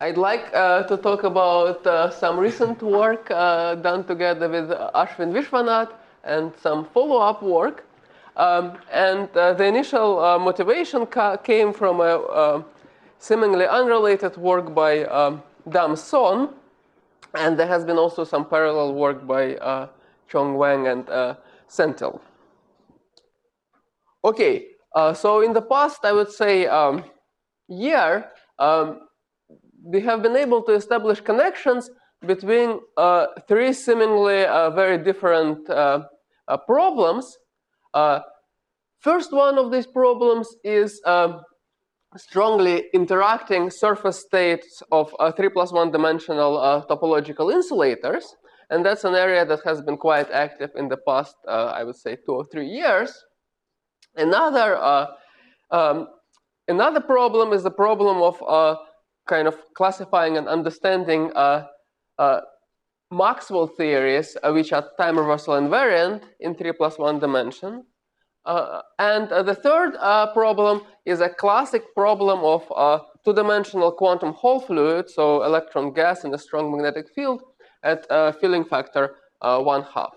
I'd like to talk about some recent work done together with Ashwin Vishwanath and some follow-up work. The initial motivation came from a seemingly unrelated work by Dam Son, and there has been also some parallel work by Chong Wang and Senthil. Okay, so in the past, I would say year, we have been able to establish connections between three seemingly very different problems. First one of these problems is strongly interacting surface states of 3 + 1 dimensional topological insulators. And that's an area that has been quite active in the past, I would say, 2 or 3 years. Another problem is the problem of kind of classifying and understanding Maxwell theories, which are time reversal invariant in 3 + 1 dimension. The third problem is a classic problem of 2-dimensional quantum Hall fluid, so electron gas in a strong magnetic field at filling factor 1/2.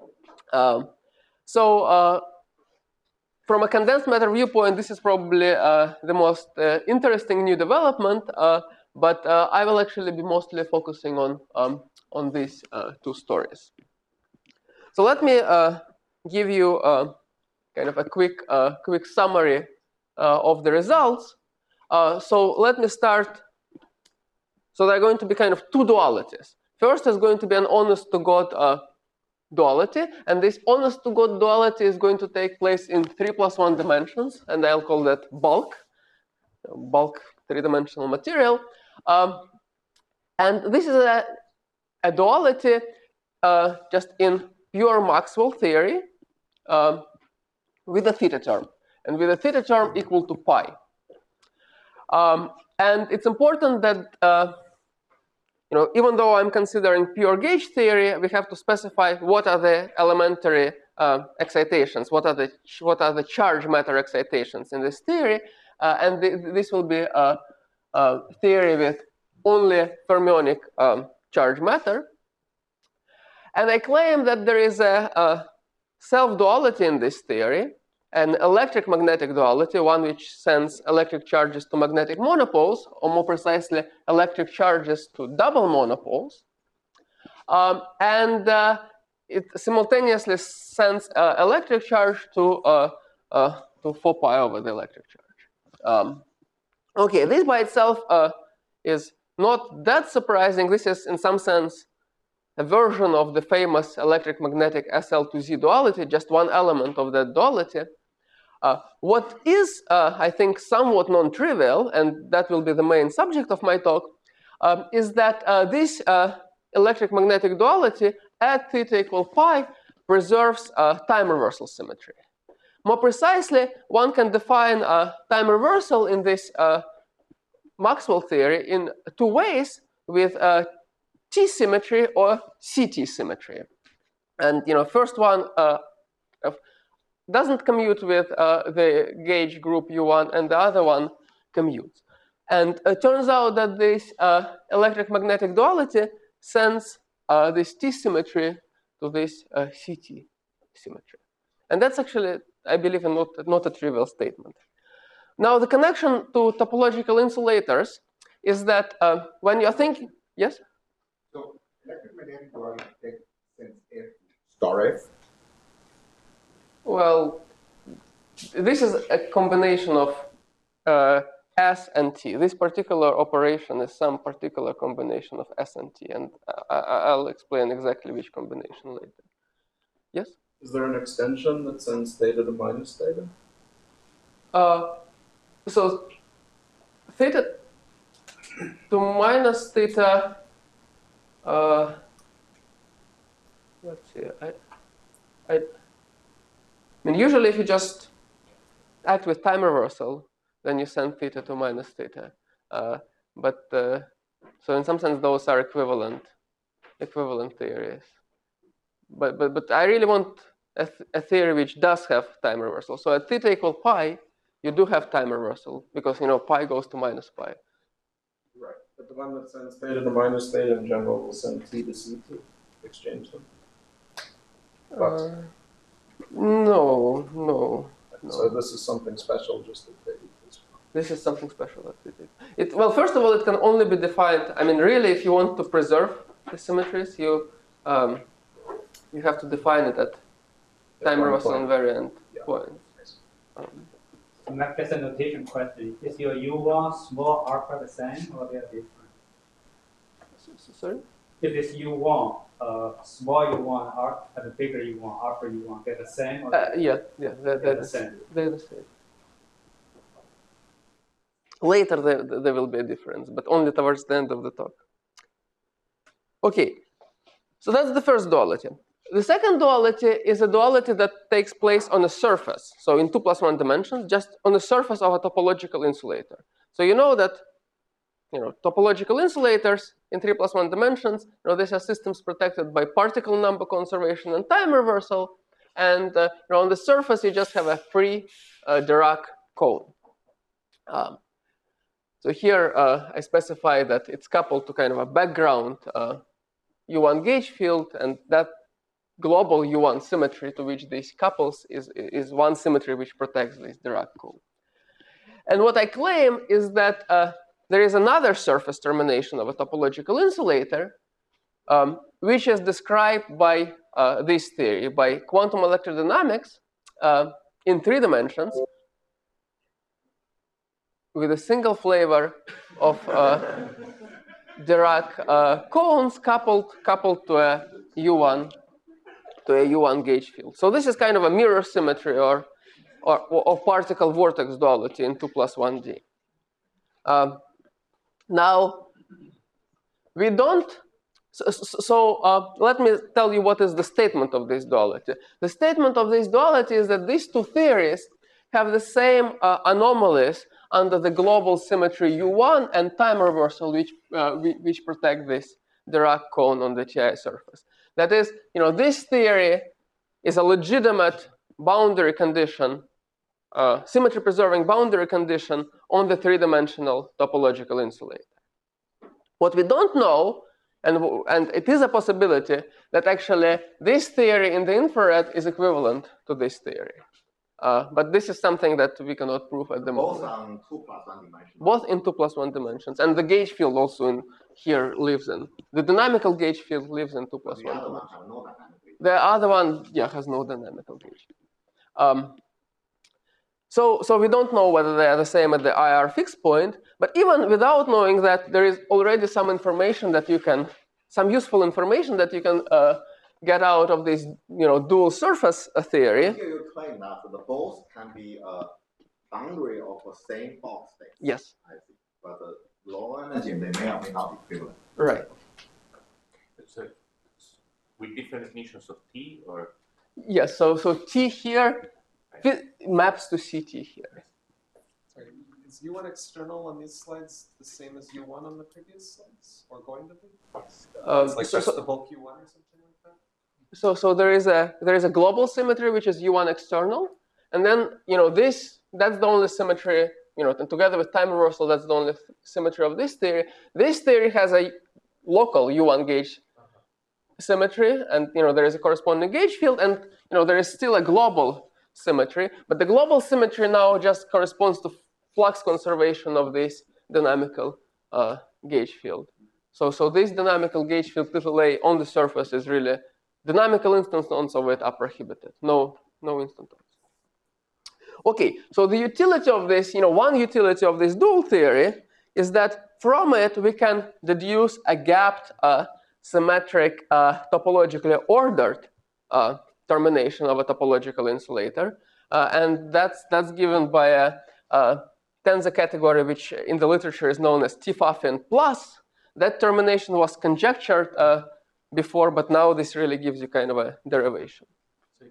From a condensed matter viewpoint, this is probably the most interesting new development, but I will actually be mostly focusing on these two stories. So let me give you kind of a quick summary of the results. So let me start. So there are going to be kind of two dualities. First is going to be an honest-to-God duality, and this honest-to-God duality is going to take place in 3 + 1 dimensions, and I'll call that bulk 3-dimensional material. And this is a duality just in pure Maxwell theory with a theta term, and with a theta term equal to pi. And it's important that even though I'm considering pure gauge theory, we have to specify what are the elementary excitations, what are the charge matter excitations in this theory, and this will be a theory with only fermionic charge matter. And I claim that there is a self-duality in this theory, an electric-magnetic duality, one which sends electric charges to magnetic monopoles, or more precisely, electric charges to double monopoles. It simultaneously sends electric charge to 4 pi over the electric charge. Okay, this by itself is not that surprising. This is, in some sense, a version of the famous electric-magnetic SL2Z duality, just one element of that duality. What is, I think, somewhat non-trivial, and that will be the main subject of my talk, is that this electric-magnetic duality at theta equal pi preserves time reversal symmetry. More precisely, one can define time reversal in this Maxwell theory in two ways, with T symmetry or CT symmetry. And first one doesn't commute with the gauge group U1, and the other one commutes. And it turns out that this electric-magnetic duality sends this T symmetry to this CT symmetry. And that's actually, I believe, not a trivial statement. Now, the connection to topological insulators is that when you're thinking, yes? So, electric-magnetic duality takes sense F star F. Well, this is a combination of S and T. This particular operation is some particular combination of S and T, and I'll explain exactly which combination later. Yes? Is there an extension that sends theta to minus theta? So theta to minus theta, let's see, I mean, usually if you just act with time reversal, then you send theta to minus theta. So in some sense, those are equivalent theories. But I really want a theory which does have time reversal. So at theta equal pi, you do have time reversal because pi goes to minus pi. Right. But the one that sends theta to minus theta in general will send T to C to exchange them. No. So this is something special, just that they do this. This is something special that we did. Well, first of all, it can only be defined. I mean, really, if you want to preserve the symmetries, you have to define it at time reversal invariant points. Just a notation question. Is your U1 small alpha the same or they are different? Sorry? If it's U1, small U1 and a bigger U1, alpha U1, they're the same? Or Yeah, they're the same. They're the same. Later there will be a difference, but only towards the end of the talk. Okay, so that's the first duality. The second duality is a duality that takes place on a surface, so in 2 + 1 dimensions, just on the surface of a topological insulator. So you know that topological insulators in 3 + 1 dimensions, these are systems protected by particle number conservation and time reversal, and on the surface you just have a free Dirac cone. So here I specify that it's coupled to kind of a background U1 gauge field, and that global U1 symmetry to which this couples is one symmetry which protects this Dirac cone. And what I claim is that there is another surface termination of a topological insulator, which is described by this theory, by quantum electrodynamics in 3 dimensions, with a single flavor of Dirac cones coupled to a U1 gauge field. So this is kind of a mirror symmetry or particle vortex duality in 2 + 1D. Now we don't. So let me tell you what is the statement of this duality. The statement of this duality is that these 2 theories have the same anomalies under the global symmetry U1 and time reversal, which protect this Dirac cone on the TI surface. That is, this theory is a legitimate boundary condition, symmetry-preserving boundary condition on the 3-dimensional topological insulator. What we don't know, and it is a possibility, that actually this theory in the infrared is equivalent to this theory. But this is something that we cannot prove at the moment. Both on 2 + 1 dimensions. Both in 2 + 1 dimensions. And the gauge field also here lives in. The dynamical gauge field lives in 2 + 1 The other dimensions. one have no dynamic. The other one, has no dynamical gauge field. So we don't know whether they are the same at the IR fixed point. But even without knowing that, there is already some information that you can, some useful information that you can get out of this, dual surface theory. Here you claim that the both can be a boundary of the same box state. Yes. I see. But the low energy, they may or may not be equivalent. Right. So with different definitions of T, or? Yes, so T here maps to CT here. Sorry, is U1 external on these slides the same as U1 on the previous slides, or going to be? It's like just the bulk U1 or something like that? So there is a global symmetry which is U1 external, and then that's the only symmetry, and together with time reversal, that's the only symmetry of this theory. This theory has a local U1 gauge symmetry, and there is a corresponding gauge field, and there is still a global symmetry, but the global symmetry now just corresponds to flux conservation of this dynamical gauge field. So this dynamical gauge field little on the surface is really dynamical instantons of it are prohibited. No instantons. Okay, so the utility of this, one utility of this dual theory is that from it we can deduce a gapped symmetric topologically ordered termination of a topological insulator, and that's given by a tensor category which in the literature is known as T-Pfaffin plus. That termination was conjectured before, but now this really gives you kind of a derivation. So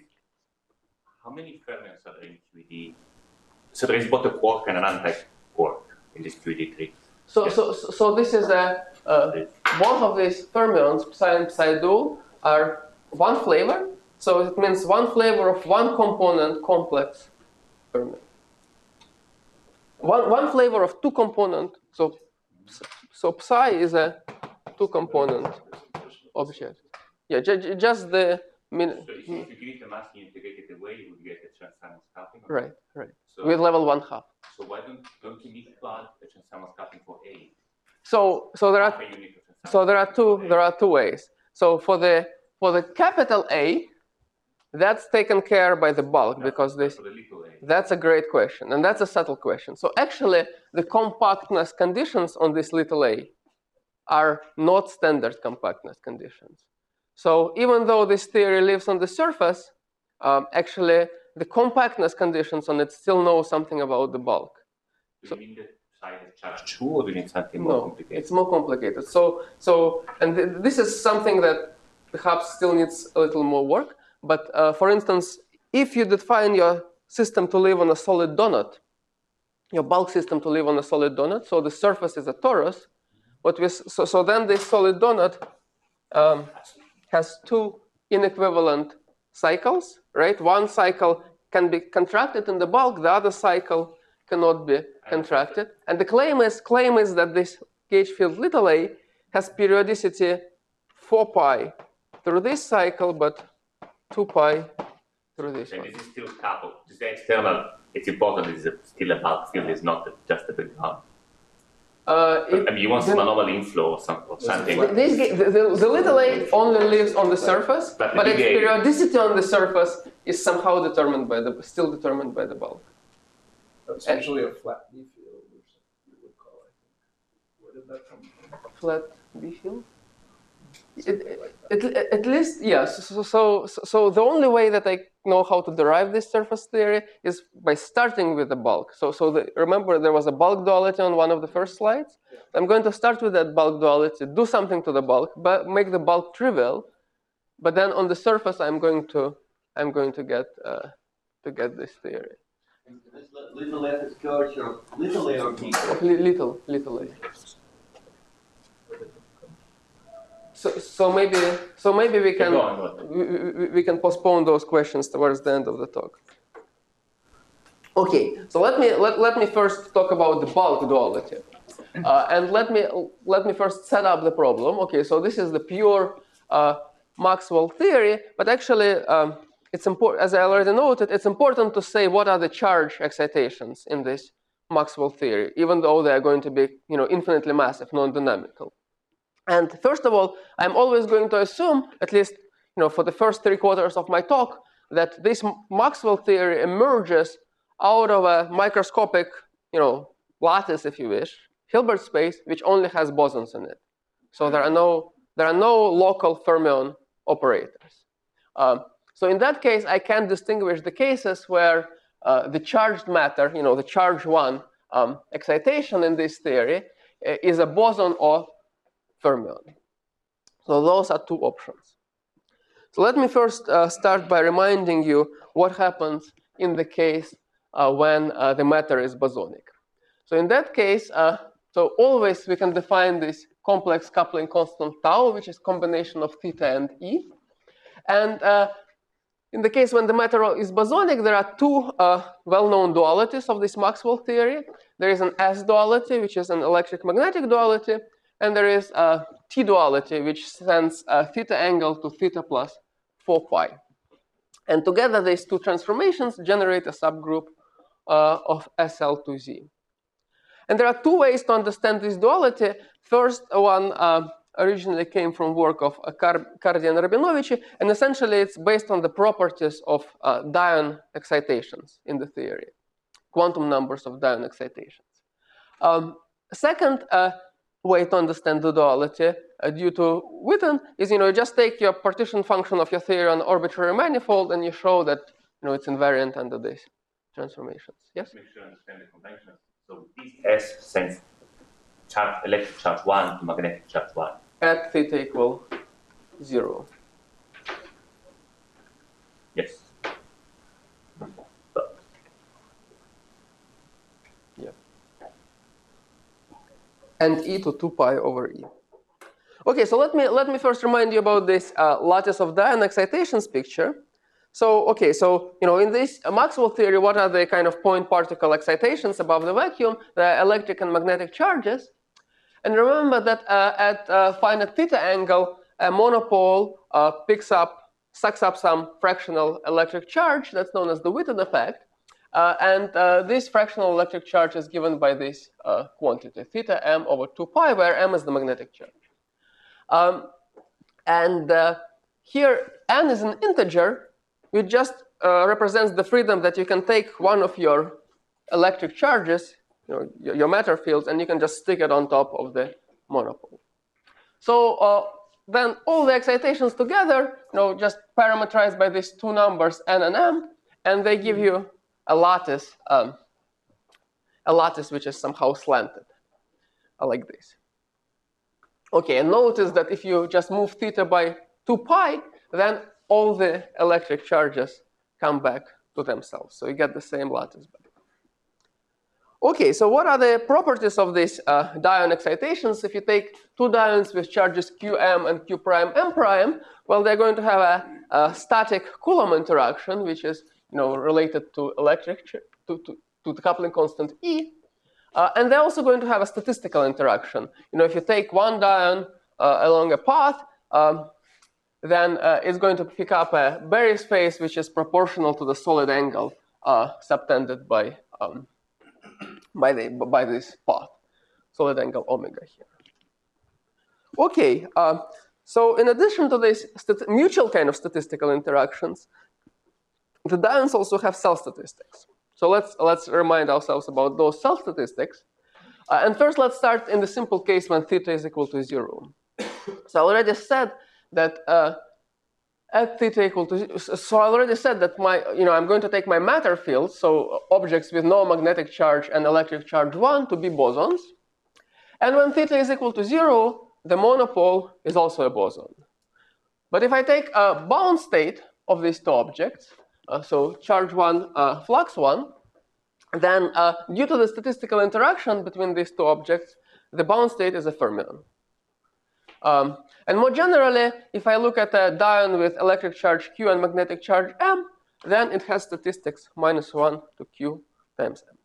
how many fermions are there in QED? So there is both a quark and an anti-quark in this QED tree. So this is both of these fermions, psi and psi dual, are one flavor. So it means one flavor of one component complex fermion. One flavor of 2 component, so So psi is a two-component object. Yeah, just the min. So if you give it a mass and integrate it away, you would get a Chern-Simons coupling. Right, right. So, With level 1/2. so why don't you need to add a Chern-Simons coupling for A? So there are Half a unit of Chern-Simons so there are coupling for A. two ways. So for the capital A, that's taken care by the bulk because this. For the little A. That's a great question, and that's a subtle question. So actually, the compactness conditions on this little a are not standard compactness conditions. So even though this theory lives on the surface, actually the compactness conditions on it still know something about the bulk. Do you mean the side is charge 2, or do you need something more complicated? It's more complicated. This is something that perhaps still needs a little more work. But for instance, if you define your system to live on a solid donut, your bulk system to live on a solid donut, so the surface is a torus, so then this solid donut has two inequivalent cycles, right? One cycle can be contracted in the bulk, the other cycle cannot be contracted. And the claim is that this gauge field little a has periodicity 4 pi through this cycle, but 2 pi through this And one. this is still coupled. This is the external. It's important. This is still a bulk field. It's not just a background. I mean, you want some anomaly inflow or something. The little a only lives on the surface, But the but its big A- periodicity on the surface is somehow still determined by the bulk. That's usually a flat B field, or something you would call it. Where did that come from? Flat B field? At least, yes. So the only way that I know how to derive this surface theory is by starting with the bulk. Remember there was a bulk duality on one of the first slides? Yeah. I'm going to start with that bulk duality, do something to the bulk, but make the bulk trivial. But then on the surface, I'm going to get this theory. This little f is charged or little a or b? Little a. So maybe we can postpone those questions towards the end of the talk. Okay, so let me first talk about the bulk duality, and let me first set up the problem. Okay, so this is the pure Maxwell theory, but actually it's important, as I already noted, it's important to say what are the charge excitations in this Maxwell theory, even though they are going to be infinitely massive, non-dynamical. And first of all, I'm always going to assume, at least for the first 3/4 of my talk, that this Maxwell theory emerges out of a microscopic, lattice, if you wish, Hilbert space, which only has bosons in it. So there are no local fermion operators. So in that case, I can distinguish the cases where the charged matter, the charge 1 excitation in this theory is a boson or fermion. So those are two options. So let me first start by reminding you what happens in the case when the matter is bosonic. So in that case, so always we can define this complex coupling constant tau, which is combination of theta and E. And in the case when the matter is bosonic, there are two well-known dualities of this Maxwell theory. There is an S duality, which is an electric-magnetic duality, and there is a T duality, which sends a theta angle to theta plus 4 pi. And together, these two transformations generate a subgroup of SL2Z. And there are two ways to understand this duality. First one originally came from work of Kardi and Rabinovici, and essentially it's based on the properties of Dion excitations in the theory, quantum numbers of Dion excitations. Second way to understand the duality due to Witten is, you just take your partition function of your theory on arbitrary manifold and you show that, it's invariant under these transformations. Yes? Make sure I understand the conventions. So this S sends electric charge 1 to magnetic charge 1. At theta equal 0. Yes. And E to 2 pi over E. Okay, so let me first remind you about this lattice of Dion excitations picture. So in this Maxwell theory, what are the kind of point particle excitations above the vacuum? The electric and magnetic charges. And remember that at finite theta angle, a monopole sucks up some fractional electric charge that's known as the Witten effect. And this fractional electric charge is given by this quantity, theta m over 2 pi, where m is the magnetic charge. Here, n is an integer, which just represents the freedom that you can take one of your electric charges, your matter fields, and you can just stick it on top of the monopole. So then all the excitations together, just parameterized by these two numbers, n and m, and they give you a lattice which is somehow slanted, like this. Okay, and notice that if you just move theta by 2 pi, then all the electric charges come back to themselves. So you get the same lattice back. Okay, so what are the properties of these dione excitations? If you take two diones with charges qm and q prime m prime, well, they're going to have a static Coulomb interaction, which is related to to the coupling constant E. And they're also going to have a statistical interaction. If you take one dione along a path, then it's going to pick up a Berry space which is proportional to the solid angle subtended by this path, solid angle omega here. Okay, so in addition to these mutual kind of statistical interactions, the diones also have cell statistics. So let's remind ourselves about those cell statistics. And first, let's start in the simple case when theta is equal to 0. So I already said that at theta equal to 0, so I already said that I'm going to take my matter fields, so objects with no magnetic charge and electric charge 1, to be bosons. And when theta is equal to 0, the monopole is also a boson. But if I take a bound state of these two objects, so charge 1, flux 1, then due to the statistical interaction between these two objects, the bound state is a fermion. And more generally, if I look at a dione with electric charge q and magnetic charge m, then it has statistics -1 to q times m.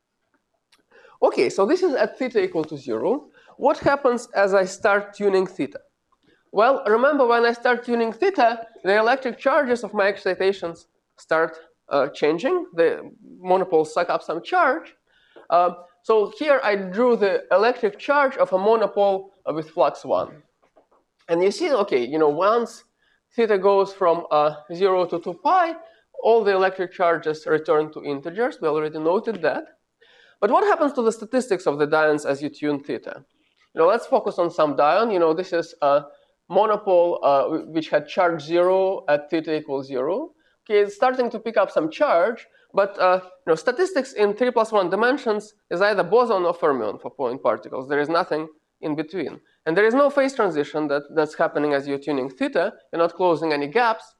Okay, so this is at theta equal to 0. What happens as I start tuning theta? Well, remember when I start tuning theta, the electric charges of my excitations start changing. The monopoles suck up some charge. So here I drew the electric charge of a monopole with flux 1. And you see, okay, once theta goes from 0 to 2 pi, all the electric charges return to integers. We already noted that. But what happens to the statistics of the diones as you tune theta? Let's focus on some dione. This is a monopole which had charge 0 at theta equals 0. Okay, it's starting to pick up some charge, but statistics in 3 + 1 dimensions is either boson or fermion for point particles. There is nothing in between. And there is no phase transition that's happening as you're tuning theta. You're not closing any gaps.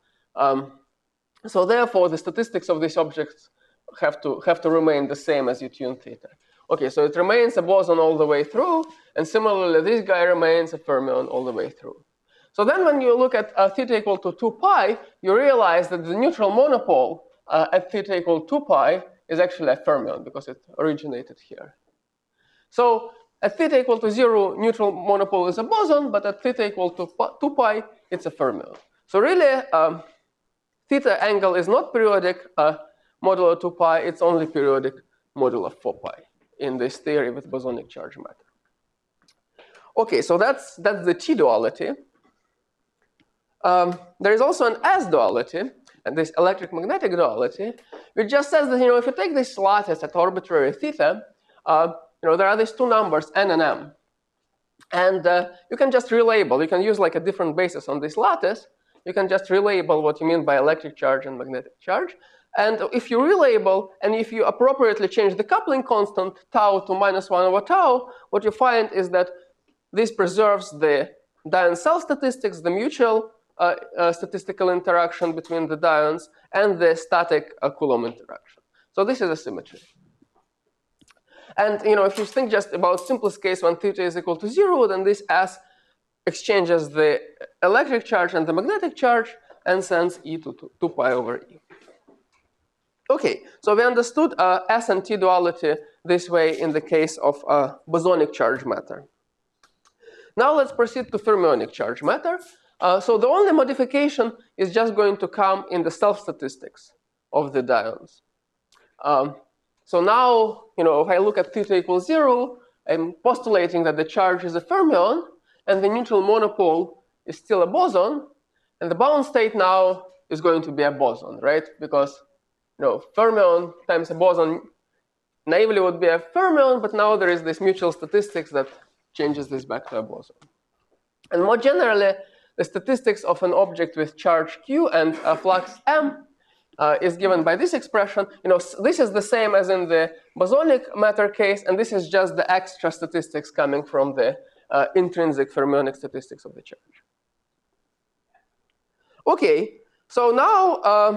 So therefore, the statistics of these objects have to remain the same as you tune theta. Okay, so it remains a boson all the way through, and similarly, this guy remains a fermion all the way through. So then when you look at theta equal to 2 pi, you realize that the neutral monopole at theta equal to 2 pi is actually a fermion because it originated here. So at theta equal to 0, neutral monopole is a boson, but at theta equal to 2 pi, it's a fermion. So really, theta angle is not periodic modulo 2 pi, it's only periodic modulo 4 pi in this theory with bosonic charge matter. Okay, so that's the T duality. There is also an S duality, and this electric-magnetic duality, which just says that if you take this lattice at arbitrary theta, there are these two numbers, n and m. And you can just relabel. You can use like a different basis on this lattice. You can just relabel what you mean by electric charge and magnetic charge. And if you relabel, and if you appropriately change the coupling constant, tau to -1 over tau, what you find is that this preserves the dione cell statistics, the mutual statistical interaction between the diones, and the static Coulomb interaction. So this is a symmetry. And if you think just about simplest case when theta is equal to 0, then this S exchanges the electric charge and the magnetic charge and sends E to 2 pi over E. Okay, so we understood S and T duality this way in the case of bosonic charge matter. Now let's proceed to fermionic charge matter. So the only modification is just going to come in the self-statistics of the dyons. So now, if I look at theta equals 0, I'm postulating that the charge is a fermion, and the neutral monopole is still a boson, and the bound state now is going to be a boson, right? Because fermion times a boson naively would be a fermion, but now there is this mutual statistics that changes this back to a boson. And more generally, the statistics of an object with charge Q and a flux M is given by this expression. This is the same as in the bosonic matter case, and this is just the extra statistics coming from the intrinsic fermionic statistics of the charge. Okay, so now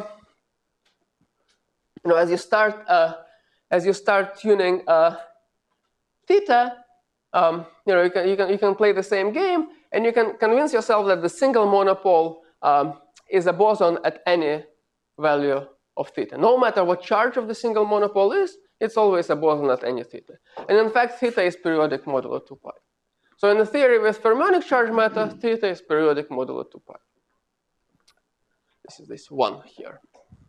as you start tuning theta, you can play the same game, and you can convince yourself that the single monopole is a boson at any value of theta. No matter what charge of the single monopole is, it's always a boson at any theta. And in fact, theta is periodic modulo 2 pi. So in the theory with fermionic charge matter, theta is periodic modulo 2 pi. This is this one here.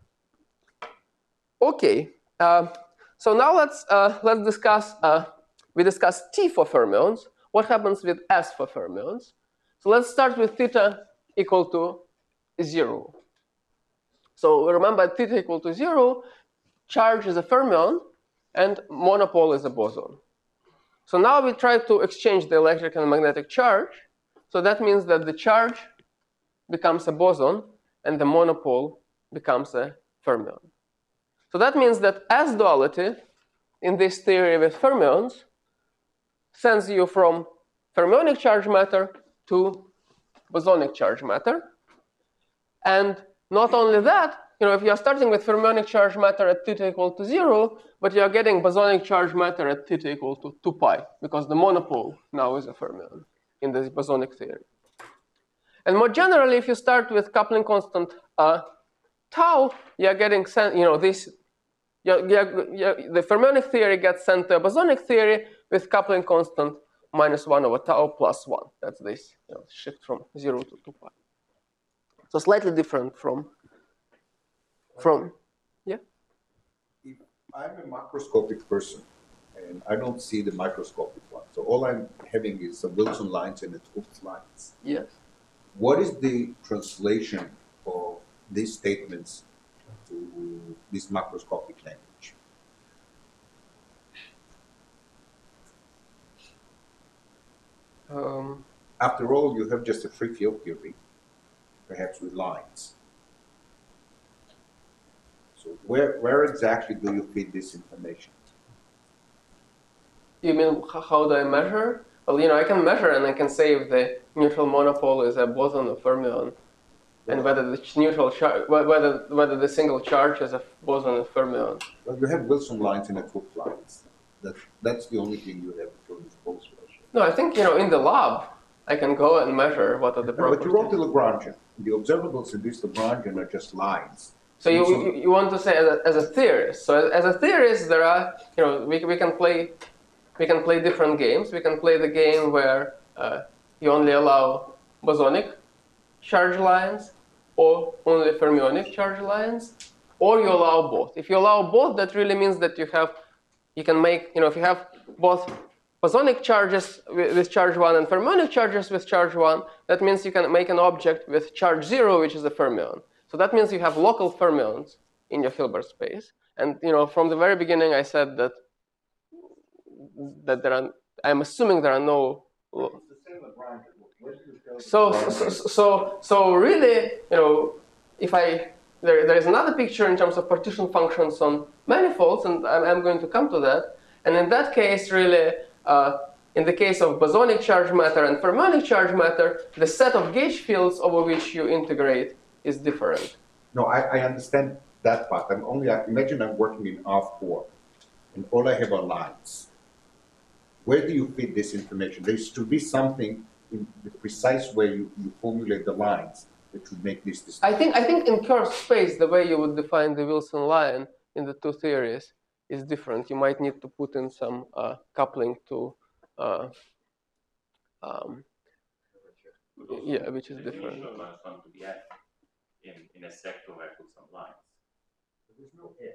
Okay. So now let's discuss. We discussed T for fermions. What happens with S for fermions? So let's start with theta equal to 0. So remember, theta equal to 0, charge is a fermion, and monopole is a boson. So now we try to exchange the electric and magnetic charge. So that means that the charge becomes a boson, and the monopole becomes a fermion. So that means that S duality in this theory with fermions sends you from fermionic charge matter to bosonic charge matter. And not only that, if you're starting with fermionic charge matter at theta equal to 0, but you're getting bosonic charge matter at theta equal to 2 pi, because the monopole now is a fermion in this bosonic theory. And more generally, if you start with coupling constant tau, you're getting this. The fermionic theory gets sent to a bosonic theory with coupling constant -1 over tau plus 1. That's this shift from 0 to 2 pi. So slightly different from yeah. If I'm a macroscopic person and I don't see the microscopic one, so all I'm having is some Wilson lines and the 't Hooft lines. Yes. What is the translation of these statements to this macroscopic language? After all, you have just a free field theory, perhaps with lines. So where exactly do you feed this information? You mean how do I measure? Well, I can measure and I can say if the neutral monopole is a boson or fermion, and whether the neutral charge, whether the single charge is a boson or fermion. Well, you have Wilson lines and 't Hooft lines. That's the only thing you have for this pulse ratio. No, I think in the lab I can go and measure what are the properties. But you wrote the Lagrangian. The observables in this Lagrangian are just lines. So you want to say as a theorist. So as a theorist, there are we can play different games. We can play the game where you only allow bosonic charge lines, or only fermionic charge lines, or you allow both. If you allow both, that really means that you can make if you have both bosonic charges with charge 1 and fermionic charges with charge 1, that means you can make an object with charge 0, which is a fermion. So that means you have local fermions in your Hilbert space. And from the very beginning, I said that I'm assuming there are no. It's the same Lagrangian. What do you tell So really, if there is another picture in terms of partition functions on manifolds, and I'm going to come to that. And in that case, really, in the case of bosonic charge matter and fermionic charge matter, the set of gauge fields over which you integrate is different. No, I understand that part. Imagine I'm working in R4, and all I have are lines. Where do you fit this information? There should be something in the precise way you formulate the lines that should make this distinction. I think in curved space, the way you would define the Wilson line in the two theories is different. You might need to put in some coupling to Yeah, which is different. Want to be F in a sector where I put some lines. There's no if.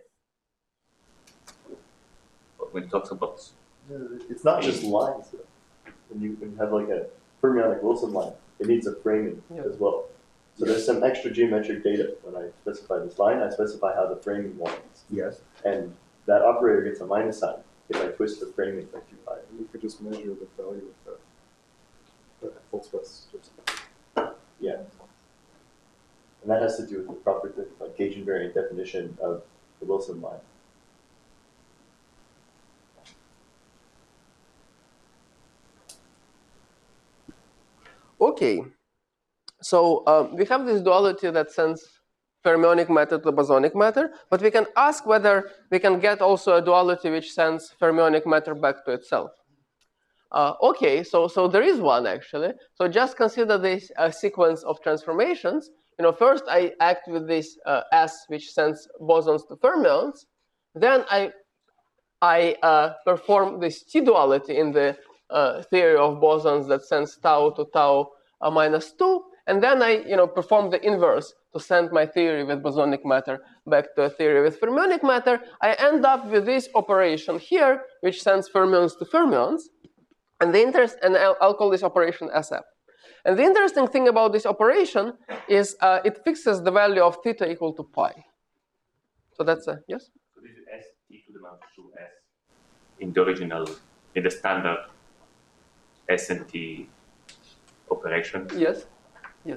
But when it talks about It's not just lines though. When you have like a fermionic Wilson line, it needs a framing as well. So there's some extra geometric data. When I specify this line, I specify how the framing winds. Yes. And that operator gets a minus sign if I twist the framing by 2 pi. You could just measure the value of that full twist. Yeah. And that has to do with the proper like gauge invariant definition of the Wilson line. Okay, so we have this duality that sends fermionic matter to bosonic matter, but we can ask whether we can get also a duality which sends fermionic matter back to itself. Okay, so there is one actually. So just consider this sequence of transformations. You know, first I act with this S which sends bosons to fermions. Then I perform this T duality in the theory of bosons that sends tau to tau minus 2, and then I perform the inverse to send my theory with bosonic matter back to a theory with fermionic matter. I end up with this operation here, which sends fermions to fermions, and I'll call this operation SF. And the interesting thing about this operation is it fixes the value of theta equal to pi. So that's a yes. So this is S T to the minus 2S in the original, in the standard S and T operation. Yes, yes.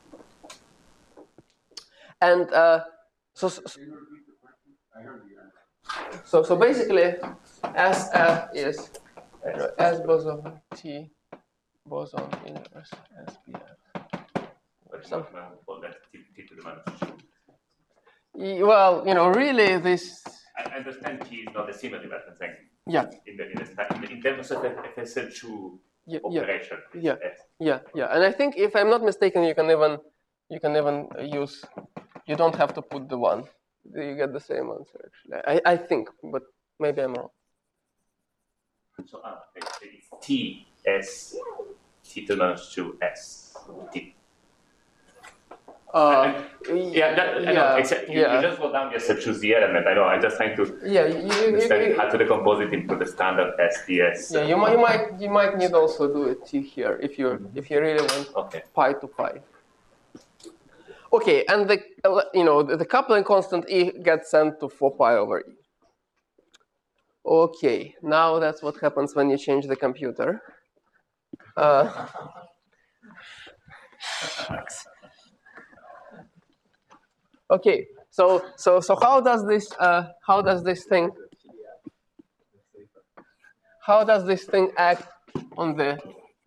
And so basically, SF is S boson T boson inverse SPF. Well, that's T to the minus 2. Well, really this. I understand T is not a symmetry, but I'm saying Yeah. in terms of FSL2 operation. Yeah. And I think, if I'm not mistaken, you can even use. You don't have to put the 1. You get the same answer actually. I think, but maybe I'm wrong. So it's T S T to the minus 2S T. You just go down, just choose the element. I know. I'm just trying to understand how to decompose it into the standard SDS. Yeah, you might need also do a T here if you really want pi to pi. Okay, and the coupling constant E gets sent to 4 pi over E. Okay, now that's what happens when you change the computer. Okay, so how does this thing act on the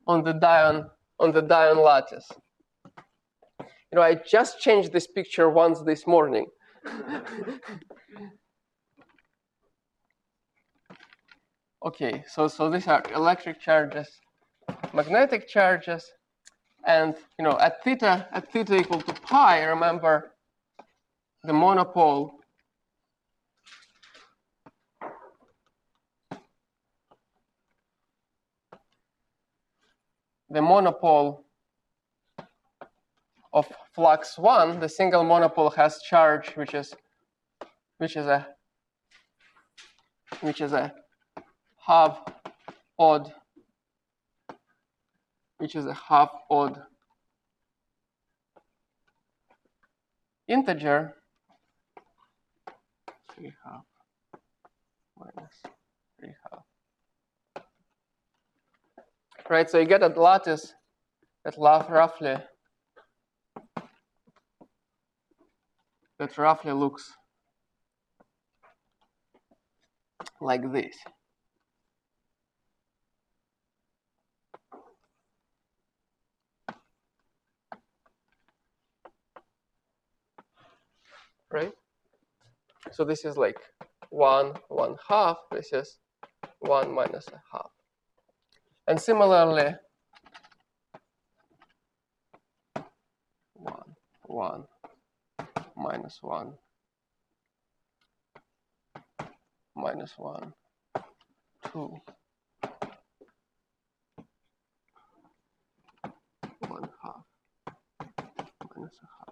Dion lattice? I just changed this picture once this morning. Okay, so these are electric charges, magnetic charges, and at theta equal to pi, remember the monopole of flux 1, the single monopole has charge which is a half odd integer, 3 half minus 3 half. Right, so you get a lattice that roughly looks like this. Right? So this is like 1 half. This is 1 minus a half. And similarly, 1 minus 1 minus 1, 2, 1 half. minus a half.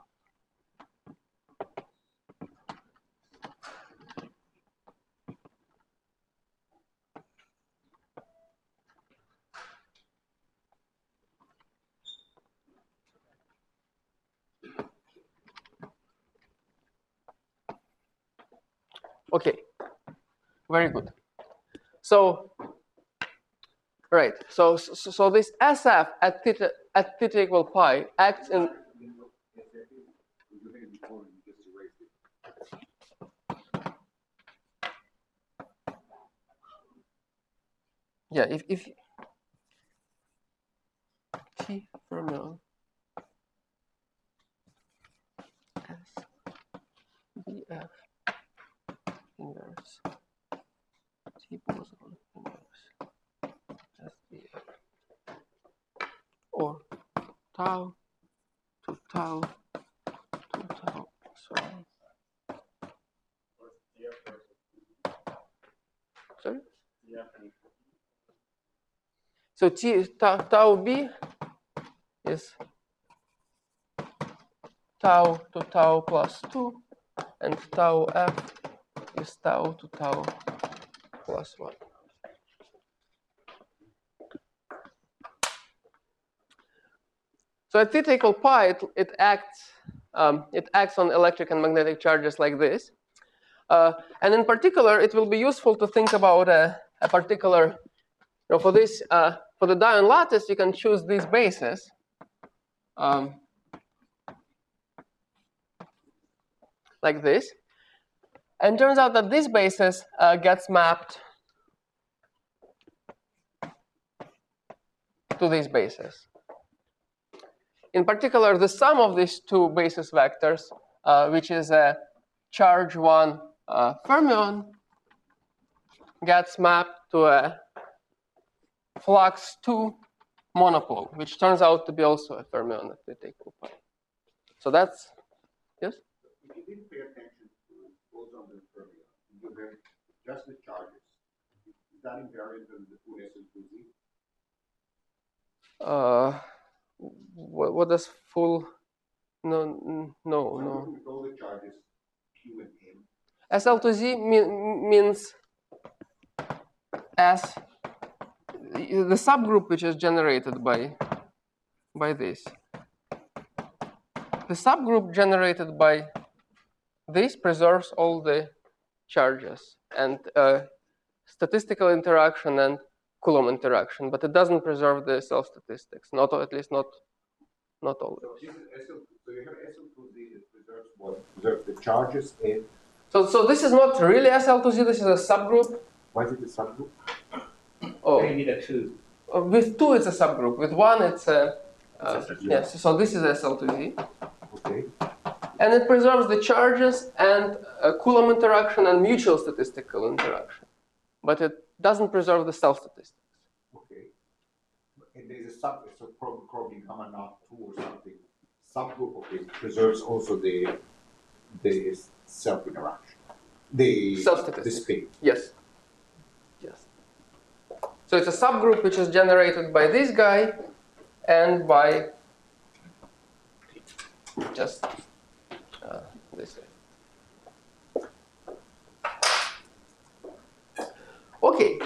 Okay, very good. So, right. So this SF at theta equal pi acts in. Yeah, if T fermion S df inverse T boson inverse S df or tau to tau to tau. Sorry. Sorry. So tau b is tau to tau plus 2, and tau f is tau to tau plus 1. So at theta equal pi, it acts on electric and magnetic charges like this. And in particular, it will be useful to think about a particular, for this, for the Dion lattice, you can choose these bases. Like this. And it turns out that this basis gets mapped to these bases. In particular, the sum of these two basis vectors, which is a charge 1 fermion, gets mapped to a flux 2 monopole, which turns out to be also a fermion at theta equal pi. So that's, yes? If you didn't pay attention to boson and fermion, you have just the charges. Is that invariant in the full SL2Z? What does full? No. With all the charges, Q and M. SL2Z means as the subgroup which is generated by this. The subgroup generated by this preserves all the charges and statistical interaction and Coulomb interaction, but it doesn't preserve the self-statistics. Not at least not always. So you have SL2Z that preserves what? Preserves the charges and. So this is not really SL2Z. This is a subgroup. Why is it a subgroup? Oh, you need a 2. With 2 it's a subgroup. With 1 it's a yes. So this is SL2Z. Okay. And it preserves the charges and Coulomb interaction and mutual statistical interaction, but it doesn't preserve the self-statistics. Okay. And there's a probably common not 2 or something. Subgroup of it preserves also the self-interaction. The self-statistics. The space. Yes. Yes. So it's a subgroup which is generated by this guy and by just this guy. Okay.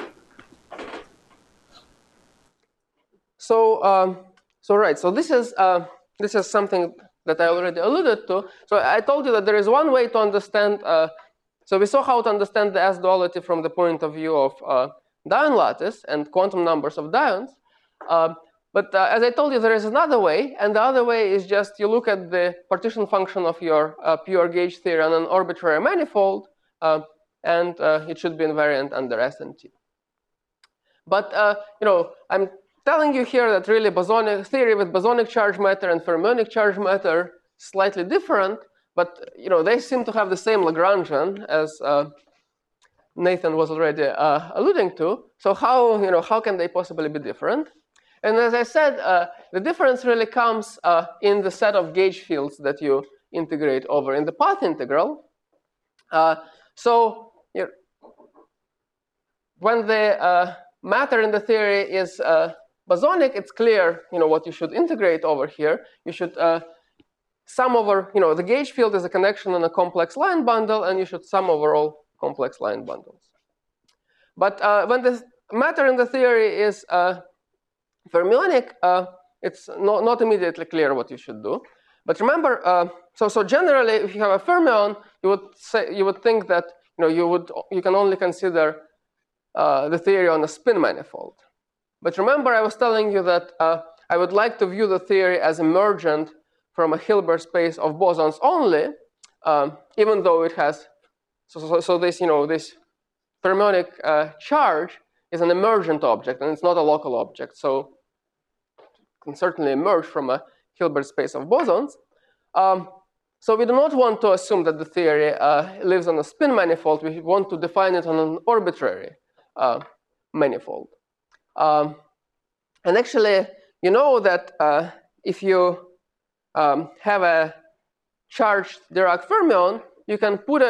So right. So this is something that I already alluded to. So I told you that there is one way to understand. So we saw how to understand the S-duality from the point of view of Dion lattice and quantum numbers of Dions. But as I told you, there is another way, and the other way is just you look at the partition function of your pure gauge theory on an arbitrary manifold, and it should be invariant under S and T. But I'm telling you here that really bosonic theory with bosonic charge matter and fermionic charge matter slightly different, but they seem to have the same Lagrangian as Nathan was already alluding to. So how can they possibly be different? And as I said, the difference really comes in the set of gauge fields that you integrate over in the path integral. So when the matter in the theory is bosonic, it's clear what you should integrate over here. You should sum over, the gauge field is a connection on a complex line bundle, and you should sum over all complex line bundles. But when the matter in the theory is fermionic, it's not immediately clear what you should do. But remember, so generally, if you have a fermion, you would think that you can only consider the theory on a spin manifold. But remember, I was telling you that I would like to view the theory as emergent from a Hilbert space of bosons only, even though it has so this this fermionic charge is an emergent object, and it's not a local object. So it can certainly emerge from a Hilbert space of bosons. So we do not want to assume that the theory lives on a spin manifold. We want to define it on an arbitrary manifold. And actually, you know that if you have a charged Dirac fermion, you can put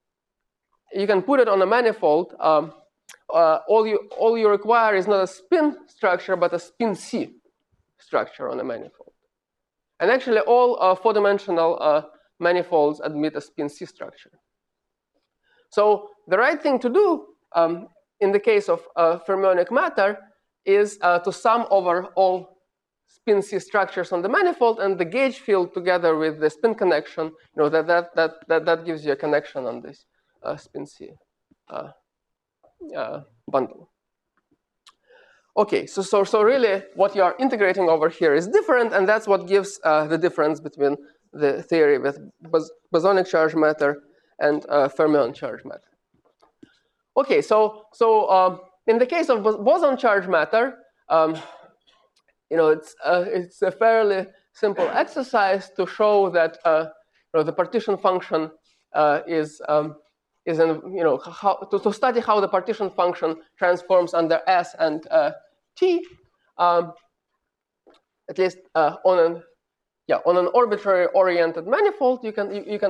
it on a manifold. All you require is not a spin structure, but a spin C structure on a manifold. And actually, all 4-dimensional manifolds admit a spin C structure. So the right thing to do in the case of fermionic matter is to sum over all spin C structures on the manifold, and the gauge field together with the spin connection, that gives you a connection on this spin C bundle. Okay, so really what you are integrating over here is different, and that's what gives the difference between the theory with bosonic charge matter and fermion charge matter. Okay, so in the case of boson charge matter, it's a fairly simple exercise to show that the partition function is to study how the partition function transforms under S and T, at least on an arbitrary oriented manifold, you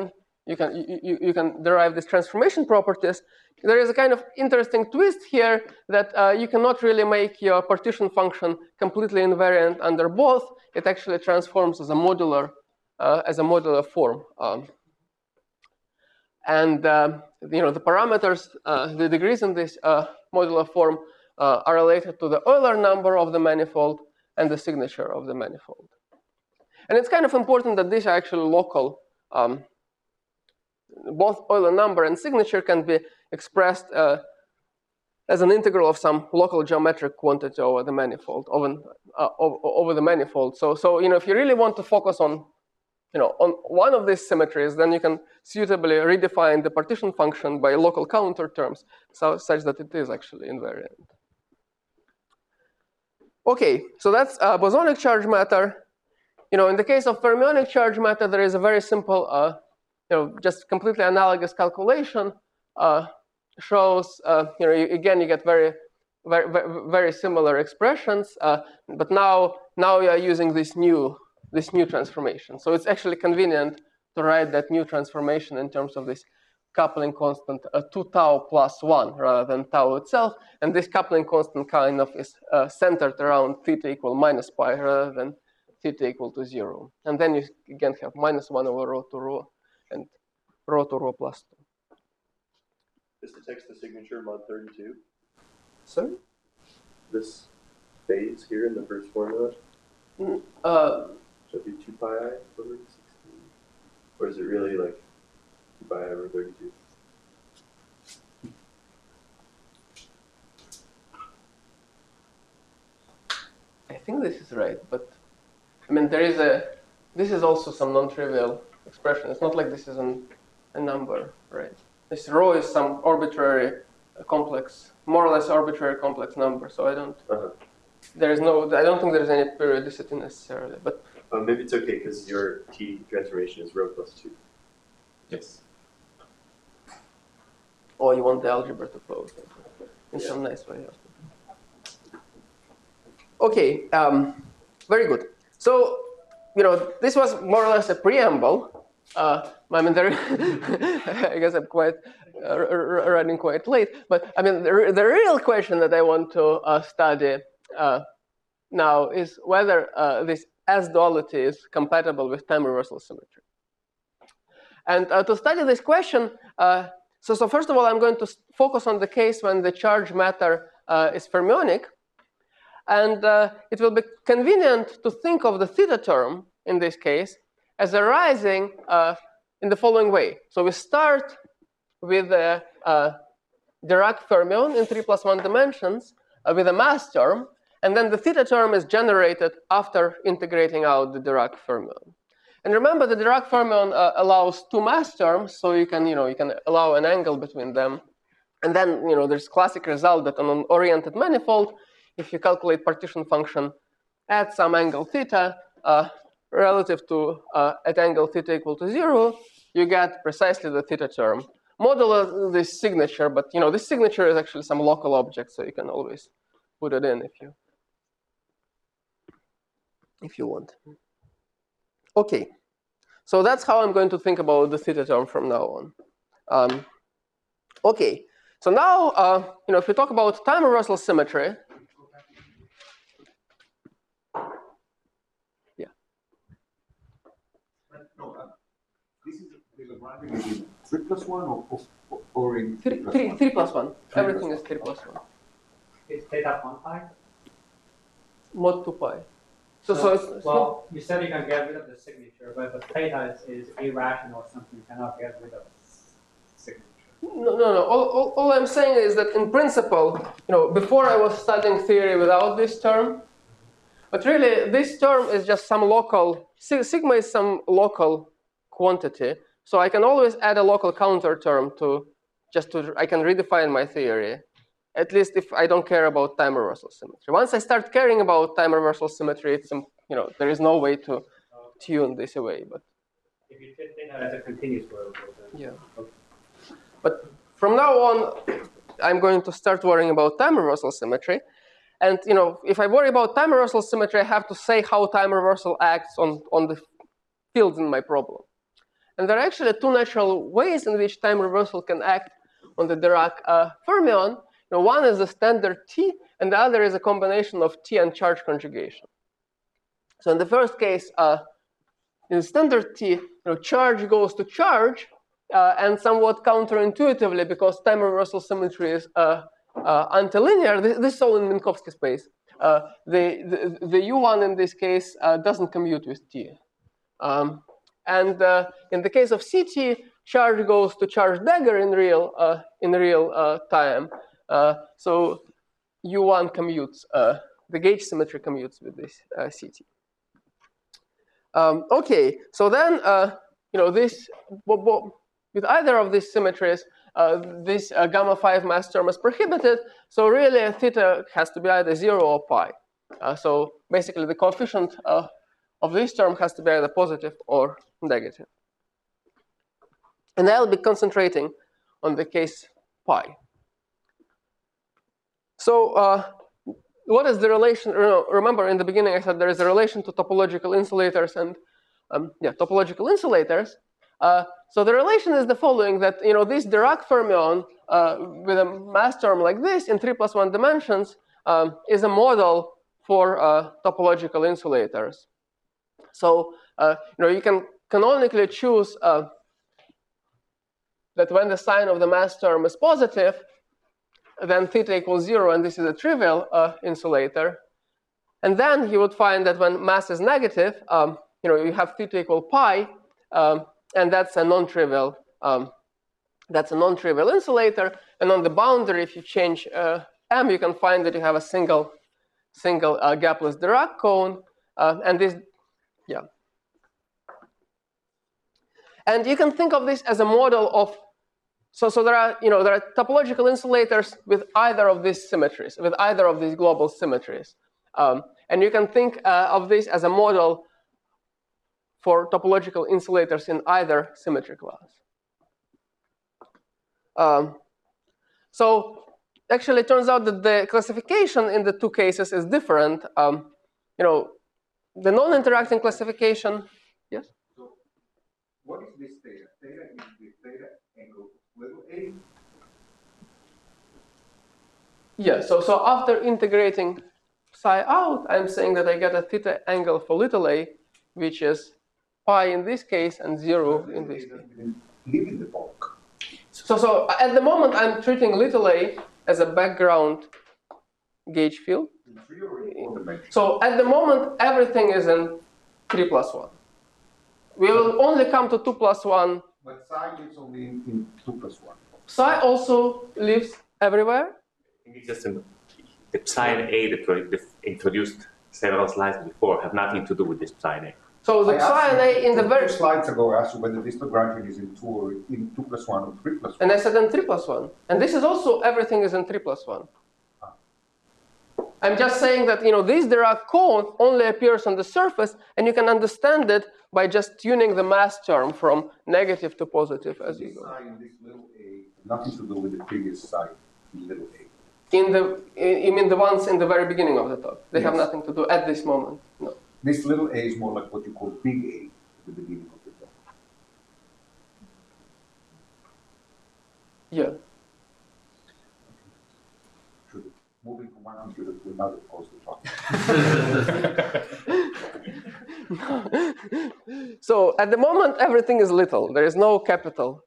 can derive these transformation properties. There is a kind of interesting twist here that you cannot really make your partition function completely invariant under both. It actually transforms as a modular form. And the parameters, the degrees in this modular form are related to the Euler number of the manifold and the signature of the manifold. And it's kind of important that these are actually local. Both Euler number and signature can be expressed as an integral of some local geometric quantity over the manifold, over the manifold. So if you really want to focus on on one of these symmetries, then you can suitably redefine the partition function by local counter terms, such that it is actually invariant. Okay, so that's bosonic charge matter. In the case of fermionic charge matter, there is a very simple, just completely analogous calculation. Shows, again, you get very, very, very similar expressions, but now you are using this new transformation. So it's actually convenient to write that new transformation in terms of this coupling constant 2 tau plus 1 rather than tau itself. And this coupling constant kind of is centered around theta equal minus pi rather than theta equal to 0. And then you again have minus 1 over rho to rho and rho to rho plus 2. Is the text the signature mod 32? Sorry? This phase here in the first formula? Should it be 2 pi I over 16? Or is it really like 2 pi I over 32? I think this is right, but I mean, this is also some non-trivial expression. It's not like this is a number, right? This rho is some arbitrary complex, more or less arbitrary complex number. So I don't, I don't think there's any periodicity necessarily, but. Maybe it's okay because your T transformation is rho plus 2. Yes. Or you want the algebra to close in some nice way. Okay, very good. So, this was more or less a preamble. I mean, I guess I'm quite running quite late. But I mean, the real question that I want to study now is whether this S-duality is compatible with time reversal symmetry. And to study this question, so first of all, I'm going to focus on the case when the charge matter is fermionic. And it will be convenient to think of the theta term in this case as arising in the following way. So we start with a Dirac fermion in 3+1 dimensions with a mass term, and then the theta term is generated after integrating out the Dirac fermion. And remember, the Dirac fermion allows two mass terms, so you can allow an angle between them. And then there's classic result that on an oriented manifold, if you calculate partition function at some angle theta relative to at angle theta equal to 0, you get precisely the theta term. Modulo this signature, but this signature is actually some local object, so you can always put it in if you want. Okay, so that's how I'm going to think about the theta term from now on. Okay, so now if we talk about time reversal symmetry, yeah. No, this is arriving in 3+1 or in 3+1. Everything is 3+1. Is theta 1 pi? Mod 2 pi. So well, you said you can get rid of the signature, but if theta is irrational or something, you cannot get rid of the signature. No. All I'm saying is that in principle, before I was studying theory without this term, but really this term is just some local, sigma is some local quantity. So I can always add a local counter term I can redefine my theory, at least if I don't care about time reversal symmetry. Once I start caring about time reversal symmetry, it's there is no way to tune this away. But if you treat theta as a continuous variable, then yeah. But from now on, I'm going to start worrying about time reversal symmetry. And if I worry about time reversal symmetry, I have to say how time reversal acts on the fields in my problem. And there are actually two natural ways in which time reversal can act on the Dirac fermion. One is the standard T, and the other is a combination of T and charge conjugation. So in the first case, in standard T, charge goes to charge, and somewhat counterintuitively, because time reversal symmetry is antilinear, this is all in Minkowski space. The U1 in this case doesn't commute with T. And in the case of CT, charge goes to charge dagger in real time. So U1 commutes, the gauge symmetry commutes with this CT. Okay, so then this with either of these symmetries, this gamma 5 mass term is prohibited. So really, theta has to be either 0 or pi. So basically, the coefficient of this term has to be either positive or negative. And I'll be concentrating on the case pi. So what is the relation? Remember, in the beginning, I said there is a relation to topological insulators and topological insulators. So the relation is the following: that this Dirac fermion with a mass term like this in 3+1 dimensions is a model for topological insulators. So you can canonically choose that when the sign of the mass term is positive, then theta equals 0, and this is a trivial insulator. And then you would find that when mass is negative, you have theta equal pi, and that's a non-trivial insulator. And on the boundary, if you change m, you can find that you have a single gapless Dirac cone, and this, yeah. And you can think of this as a model of. So there are topological insulators with either of these symmetries, with either of these global symmetries, and you can think of this as a model for topological insulators in either symmetry class. So actually, it turns out that the classification in the two cases is different. The non-interacting classification. Yes. So, what is this theta? Theta is the theta angle little a. Yeah. So after integrating, psi out, I'm saying that I get a theta angle for little a, which is pi in this case and 0 in this case. Live in the bulk. So at the moment, I'm treating little a as a background gauge field. In 3 or in 4 dimensions. So at the moment, everything is in 3+1. We will only come to 2+1. But psi lives only in 2+1. Psi also lives everywhere. I think it's just the psi and a that were introduced several slides before have nothing to do with this psi and a. So the psi and a in the very 2 slides ago, I asked you whether this Lagrangian is in 2 or in 2+1 or 3+1. and I said in 3+1. And this is also everything is in 3+1. I'm just saying that this Dirac cone only appears on the surface, and you can understand it by just tuning the mass term from negative to positive as you This go. psi and this little a, nothing to do with the previous psi in little a. You mean the ones in the very beginning of the talk? They have Yes. nothing to do at this moment. No. This little a is more like what you call big A at the beginning of the talk. Yeah. Moving from one computer to another cause the talk. So at the moment, everything is little. There is no capital.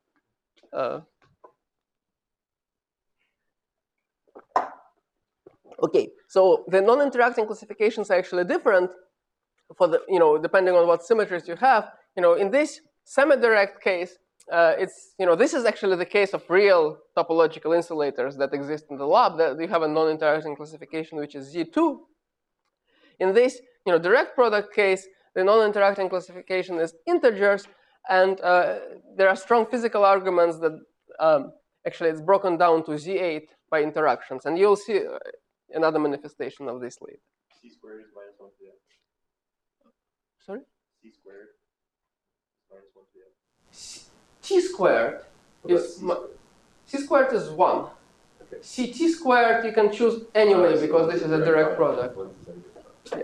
Okay, so the non-interacting classifications are actually different for the, depending on what symmetries you have. In this semi-direct case, this is actually the case of real topological insulators that exist in the lab. That you have a non-interacting classification, which is Z2. In this, direct product case, the non-interacting classification is integers, and there are strong physical arguments that actually it's broken down to Z8 by interactions, and you'll see another manifestation of this later. C squared is minus 1 to the x. Sorry? C squared is minus 1 to the x. T squared is C squared is 1. Okay. CT squared you can choose anyway because this is a direct product. Yeah.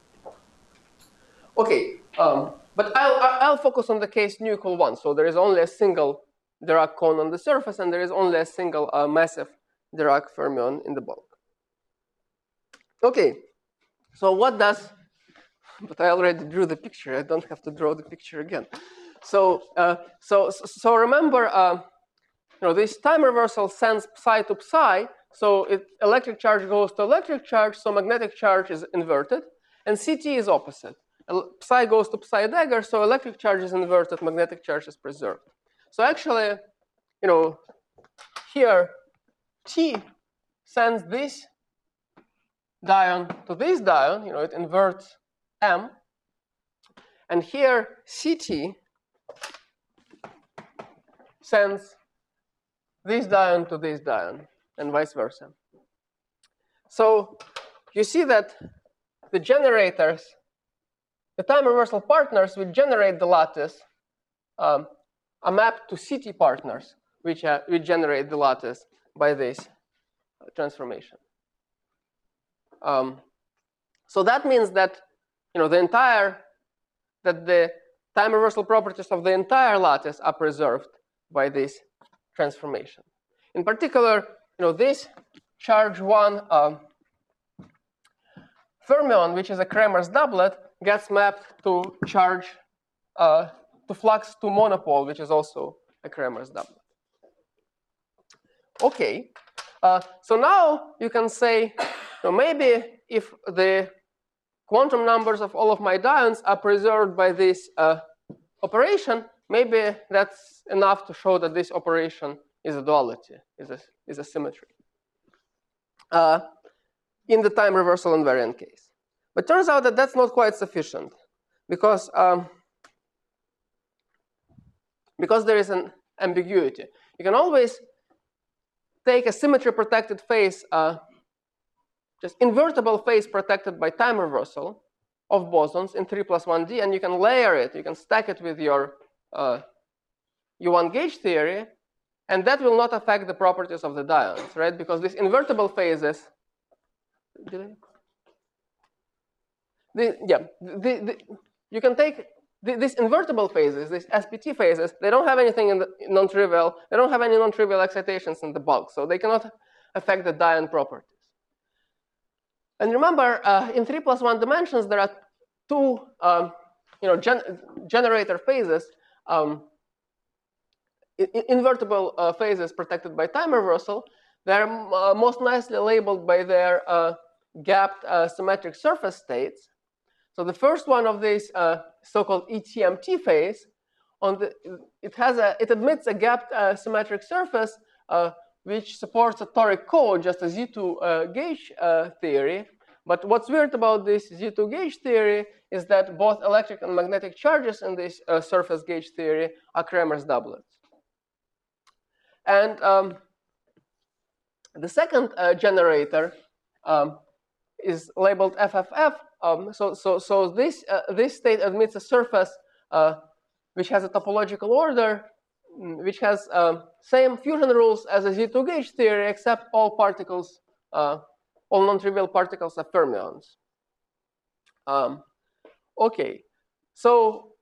Okay, but I'll focus on the case nu equal 1. So there is only a single Dirac cone on the surface, and there is only a single massive Dirac fermion in the bulk. Okay, so what does? But I already drew the picture. I don't have to draw the picture again. So remember, this time reversal sends psi to psi. So electric charge goes to electric charge. So magnetic charge is inverted, and CT is opposite. Psi goes to psi dagger. So electric charge is inverted. Magnetic charge is preserved. So actually, here T sends this dion to this dion. It inverts M, and here CT sends this dion to this dion, and vice versa. So you see that the generators, the time reversal partners which generate the lattice are mapped to CT partners which generate the lattice by this transformation. So that means that the time reversal properties of the entire lattice are preserved by this transformation. In particular, this charge 1 fermion, which is a Kramer's doublet, gets mapped to charge to flux 2 monopole, which is also a Kramer's doublet. Okay, so now you can say, maybe if the quantum numbers of all of my dions are preserved by this operation, maybe that's enough to show that this operation is a duality, is a symmetry in the time reversal invariant case. But turns out that that's not quite sufficient because there is an ambiguity. You can always take a symmetry protected phase, just invertible phase protected by time reversal of bosons in 3+1D, and you can layer it, you can stack it with your U1 gauge theory, and that will not affect the properties of the dions, right? Because these invertible phases, you can take these invertible phases, these SPT phases, they don't have anything in the non-trivial, they don't have any non-trivial excitations in the bulk, so they cannot affect the dion properties. And remember, in 3+1 dimensions, there are two generator phases, invertible phases protected by time reversal. They're most nicely labeled by their gapped symmetric surface states. So the first one of these so-called ETMT phase, it admits a gapped symmetric surface which supports a toric code, just a Z2 gauge theory. But what's weird about this Z2 gauge theory is that both electric and magnetic charges in this surface gauge theory are Kramer's doublets. And the second generator is labeled FFF. So this state admits a surface which has a topological order, which has same fusion rules as a Z2 gauge theory, except all particles, all non-trivial particles are fermions. Okay, so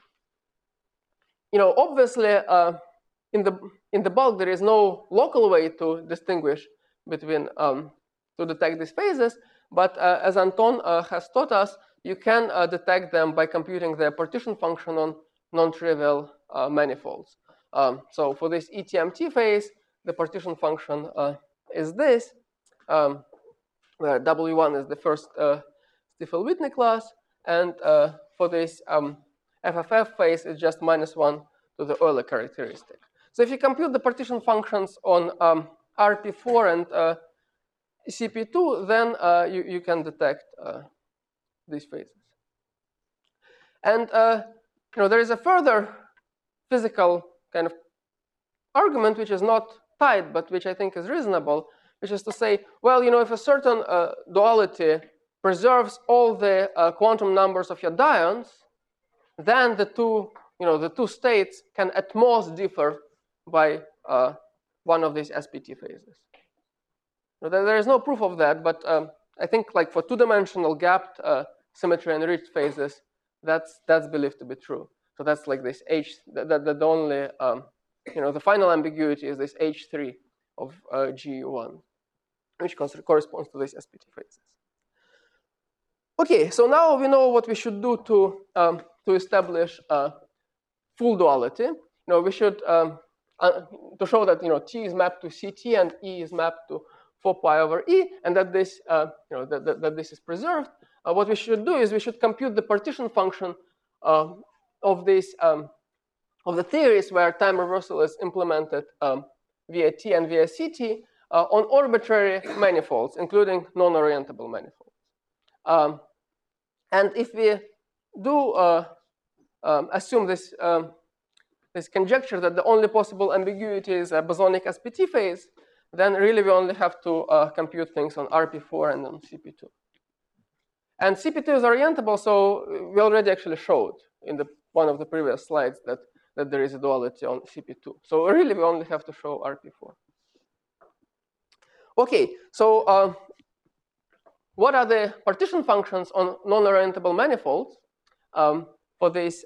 obviously in the bulk there is no local way to distinguish between to detect these phases, but as Anton has taught us, you can detect them by computing the partition function on non-trivial manifolds. So for this ETMT phase, the partition function is this, where W1 is the first Stiefel-Whitney class, and for this FFF phase, it's just -1 to the Euler characteristic. So if you compute the partition functions on RP4 and CP2, then you can detect these phases. And there is a further physical kind of argument which is not tight, but which I think is reasonable, which is to say, well, if a certain duality preserves all the quantum numbers of your dyons, then the two states can at most differ by one of these SPT phases. Now, there is no proof of that, but I think like for two-dimensional gapped symmetry enriched phases, that's believed to be true. So that's like this H. The only the final ambiguity is this H3 of G1, which corresponds to these SPT phases. Okay, so now we know what we should do to establish full duality. We should to show that T is mapped to CT and E is mapped to 4 pi over E, and that this that this is preserved. What we should do is we should compute the partition function of this of the theories where time reversal is implemented via T and via CT on arbitrary manifolds, including non-orientable manifolds. And if we do assume this this conjecture that the only possible ambiguity is a bosonic SPT phase, then really we only have to compute things on RP4 and on CP2. And CP2 is orientable, so we already actually showed in one of the previous slides that there is a duality on CP2. So really we only have to show RP4. Okay, so what are the partition functions on non-orientable manifolds for this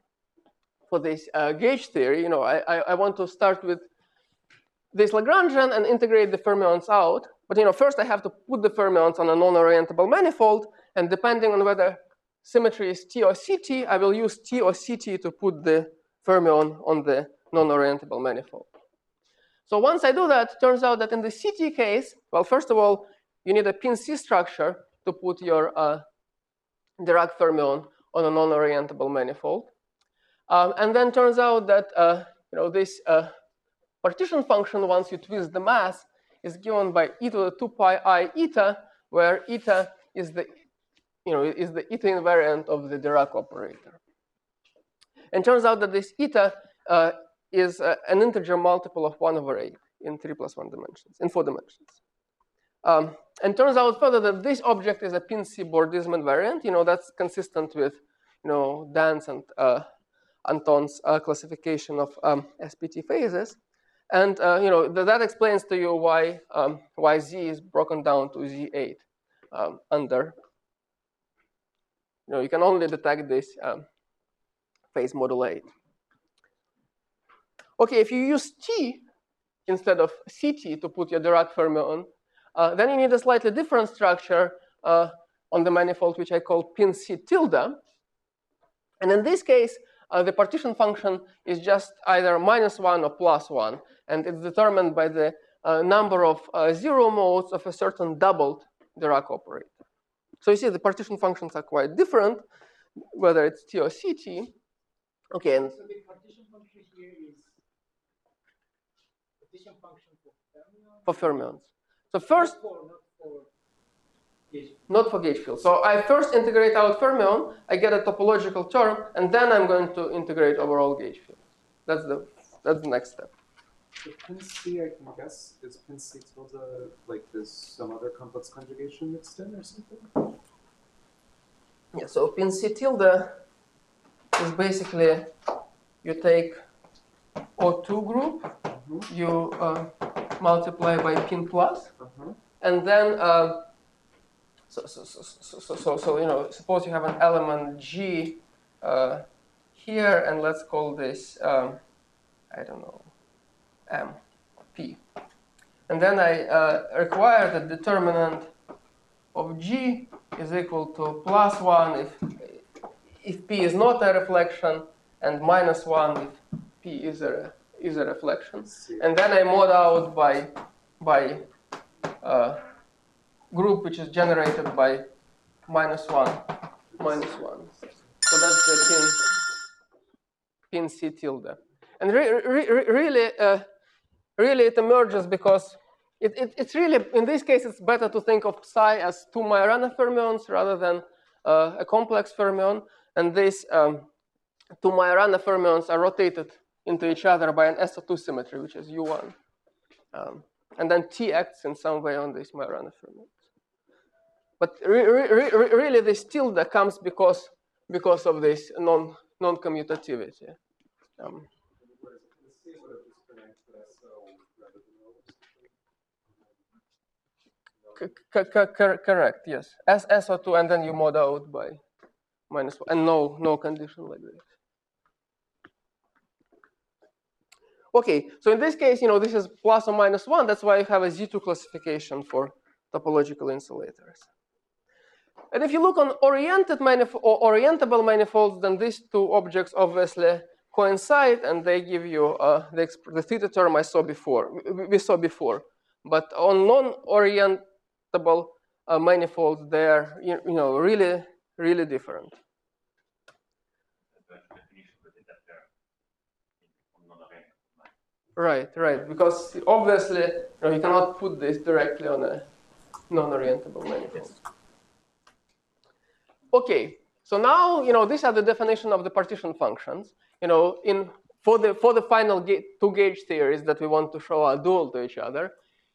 gauge theory? I want to start with this Lagrangian and integrate the fermions out. But first I have to put the fermions on a non-orientable manifold, and depending on whether symmetry is T or CT, I will use T or CT to put the fermion on the non-orientable manifold. So once I do that, it turns out that in the CT case, well, first of all, you need a pin C structure to put your Dirac fermion on a non-orientable manifold. And then turns out that this partition function, once you twist the mass, is given by e to the 2 pi I eta, where eta is the eta invariant of the Dirac operator. And turns out that this eta is an integer multiple of 1 over 8 in 3+1 dimensions, in 4 dimensions. And turns out further that this object is a pin C Bordism invariant. That's consistent with Dan's and Anton's classification of SPT phases. And that explains to you why Z is broken down to Z8 under. You can only detect this phase modulate. Okay, if you use T instead of CT to put your Dirac fermion, then you need a slightly different structure on the manifold which I call pin C tilde. And in this case, the partition function is just either -1 or +1, and it's determined by the number of zero modes of a certain doubled Dirac operator. So you see the partition functions are quite different, whether it's T or CT. Okay, and so the partition function here is partition function for fermions? for fermions. So first, not for gauge field. So I first integrate out fermion, I get a topological term, and then I'm going to integrate over all gauge fields. That's the next step. The pin C, I can guess, is pin C tilde, like there's some other complex conjugation mixed in or something? Yeah, so pin C tilde is basically you take O2 group, you multiply by pin plus, and then so you know, suppose you have an element G here, and let's call this I don't know, M, P. And then I require the determinant of G is equal to +1 if P is not a reflection, and -1 if P is a reflection. And then I mod out by group which is generated by -1. So that's the pin C tilde. And really it emerges because it's really, in this case, it's better to think of psi as two Majorana fermions rather than a complex fermion. And these two Majorana fermions are rotated into each other by an SO2 symmetry, which is U1. And then T acts in some way on these Majorana fermions. But really, this tilde comes because of this non-commutativity. Correct, yes. As SO2, and then you mod out by -1, and no condition like this. Okay, so in this case, you know, this is plus or -1. That's why you have a Z2 classification for topological insulators. And if you look on oriented or orientable manifolds, then these two objects obviously coincide, and they give you the theta term we saw before. But on non-orientable manifolds, they're really different. Right, because obviously you cannot put this directly on a non-orientable manifold. Okay, so now these are the definition of the partition functions. For the final two gauge theories that we want to show are dual to each other.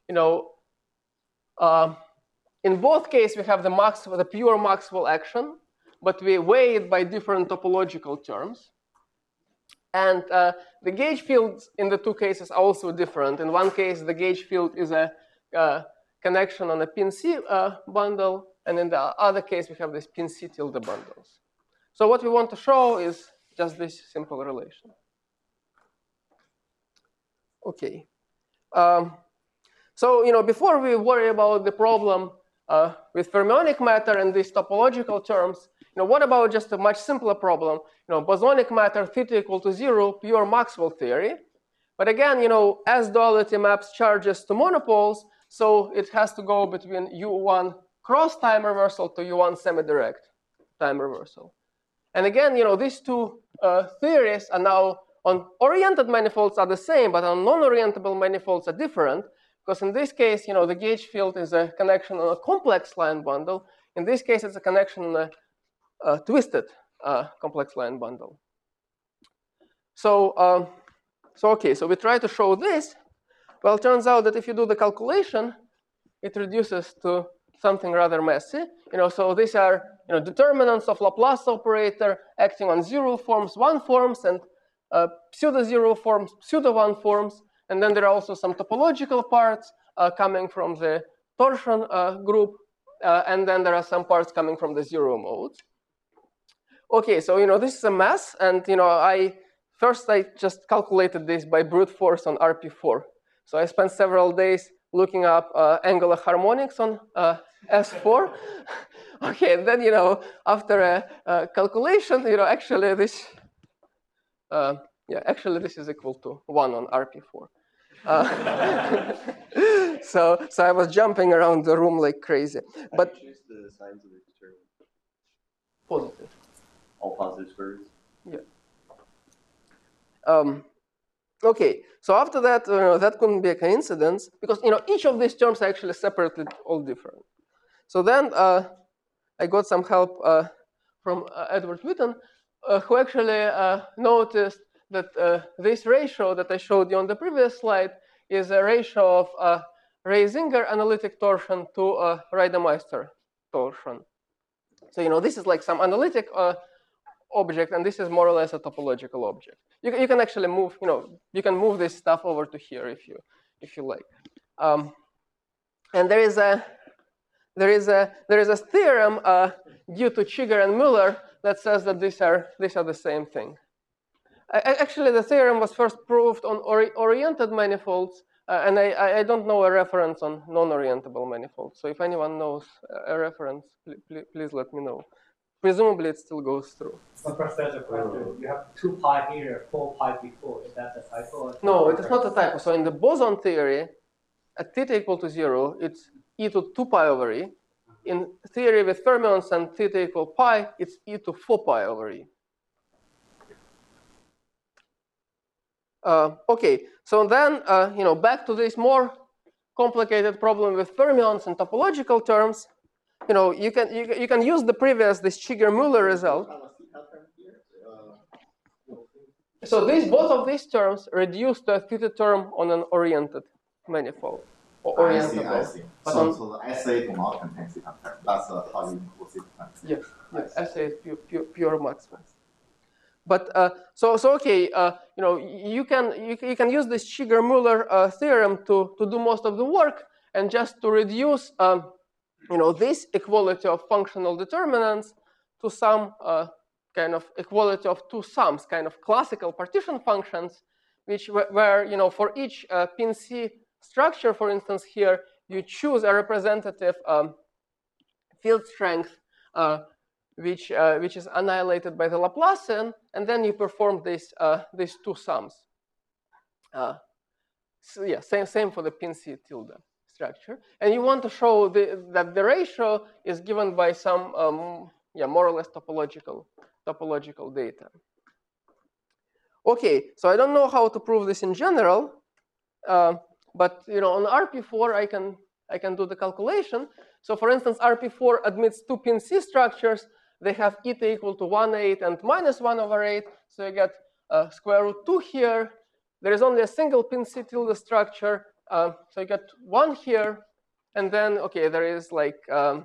In both cases we have the pure Maxwell action, but we weigh it by different topological terms. And the gauge fields in the two cases are also different. In one case, the gauge field is a connection on a pin C bundle, and in the other case, we have this pin C tilde bundles. So what we want to show is just this simple relation. Okay. So before we worry about the problem with fermionic matter and these topological terms, what about just a much simpler problem? Bosonic matter, theta equal to 0, pure Maxwell theory. But again, as duality maps charges to monopoles, so it has to go between U1 cross time reversal to U1 semi-direct time reversal. And again, these two theories are now on oriented manifolds are the same, but on non-orientable manifolds are different. Because in this case, the gauge field is a connection on a complex line bundle. In this case, it's a connection on a twisted complex line bundle. So we try to show this. Well, it turns out that if you do the calculation, it reduces to something rather messy. So these are determinants of Laplace operator acting on zero forms, one forms, and pseudo-zero forms, pseudo-one forms. And then there are also some topological parts coming from the torsion group. And then there are some parts coming from the zero modes. Okay, so this is a mess. And I just calculated this by brute force on RP4. So I spent several days looking up angular harmonics on S4. Okay, and then after a calculation, actually this this is equal to 1 on RP4. So I was jumping around the room like crazy. But choose the signs of the term. Positive. All positive squares. Yeah. Okay, so after that, that couldn't be a coincidence because each of these terms are actually separately all different. So then I got some help from Edward Witten, who actually noticed that this ratio that I showed you on the previous slide is a ratio of Reysinger analytic torsion to Reidemeister torsion. So this is like some analytic object, and this is more or less a topological object. You can actually move, you can move this stuff over to here if you like. And there is a theorem due to Chigger and Müller that says that these are the same thing. Actually, the theorem was first proved on oriented manifolds, and I don't know a reference on non-orientable manifolds. So if anyone knows a reference, please let me know. Presumably, it still goes through. But first, there's a question. You have 2 pi here, 4 pi before. Is that a typo? No, it is not a typo. So in the boson theory, at theta equal to 0, it's e to 2 pi over e. In theory with fermions and theta equal pi, it's e to 4 pi over e. Okay, so then back to this more complicated problem with fermions and topological terms. You can use this Chigger-Müller result. So both of these terms reduce to a theta term on an oriented manifold. Or orientable. I see. So the SA do not contain theta term. That's a highly inclusive term. Yes, SA is pure Maxwell. But okay, you can use this Chigger-Müller theorem to do most of the work, and just to reduce this equality of functional determinants to some kind of equality of 2 sums, kind of classical partition functions, where for each pin C structure, for instance, here you choose a representative field strength which is annihilated by the Laplacian, and then you perform these 2 sums. So yeah, same for the pin C tilde structure, and you want to show that the ratio is given by some more or less topological data. Okay, so I don't know how to prove this in general, but on RP4 I can do the calculation. So for instance, RP4 admits 2 pin C structures. They have eta equal to 1/8 and -1/8. So you get square root 2 here. There is only a single pin C tilde structure. So you get 1 here. And then, okay, there is like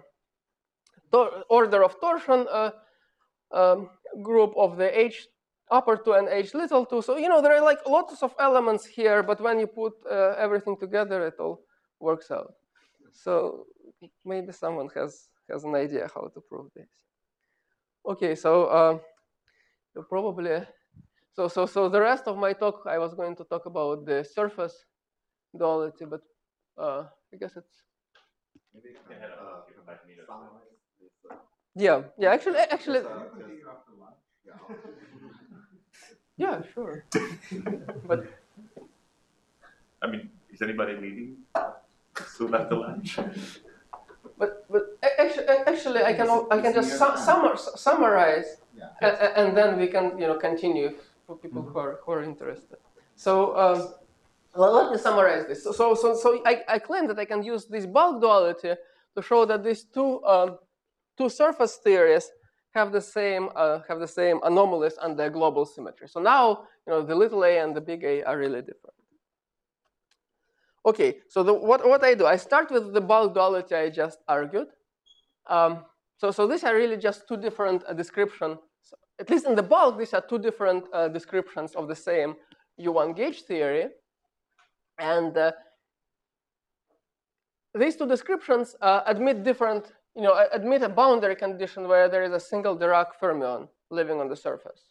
order of torsion group of the H upper 2 and H little 2. So, there are like lots of elements here. But when you put everything together, it all works out. So maybe someone has an idea how to prove this. Okay, so probably, so the rest of my talk, I was going to talk about the surface duality, but I guess it's. Maybe Yeah. Actually. Yeah, sure. But. I mean, is anybody leaving soon after lunch? But actually, I can just summarize, and then we can continue for people who are interested. So let me summarize this. So I claim that I can use this bulk duality to show that these two surface theories have the same anomalies and their global symmetry. So now the little a and the big A are really different. Okay, so what I do, I start with the bulk duality I just argued. So these are really just 2 different descriptions. So at least in the bulk, these are 2 different descriptions of the same U1 gauge theory. And these 2 descriptions admit different, admit a boundary condition where there is a single Dirac fermion living on the surface.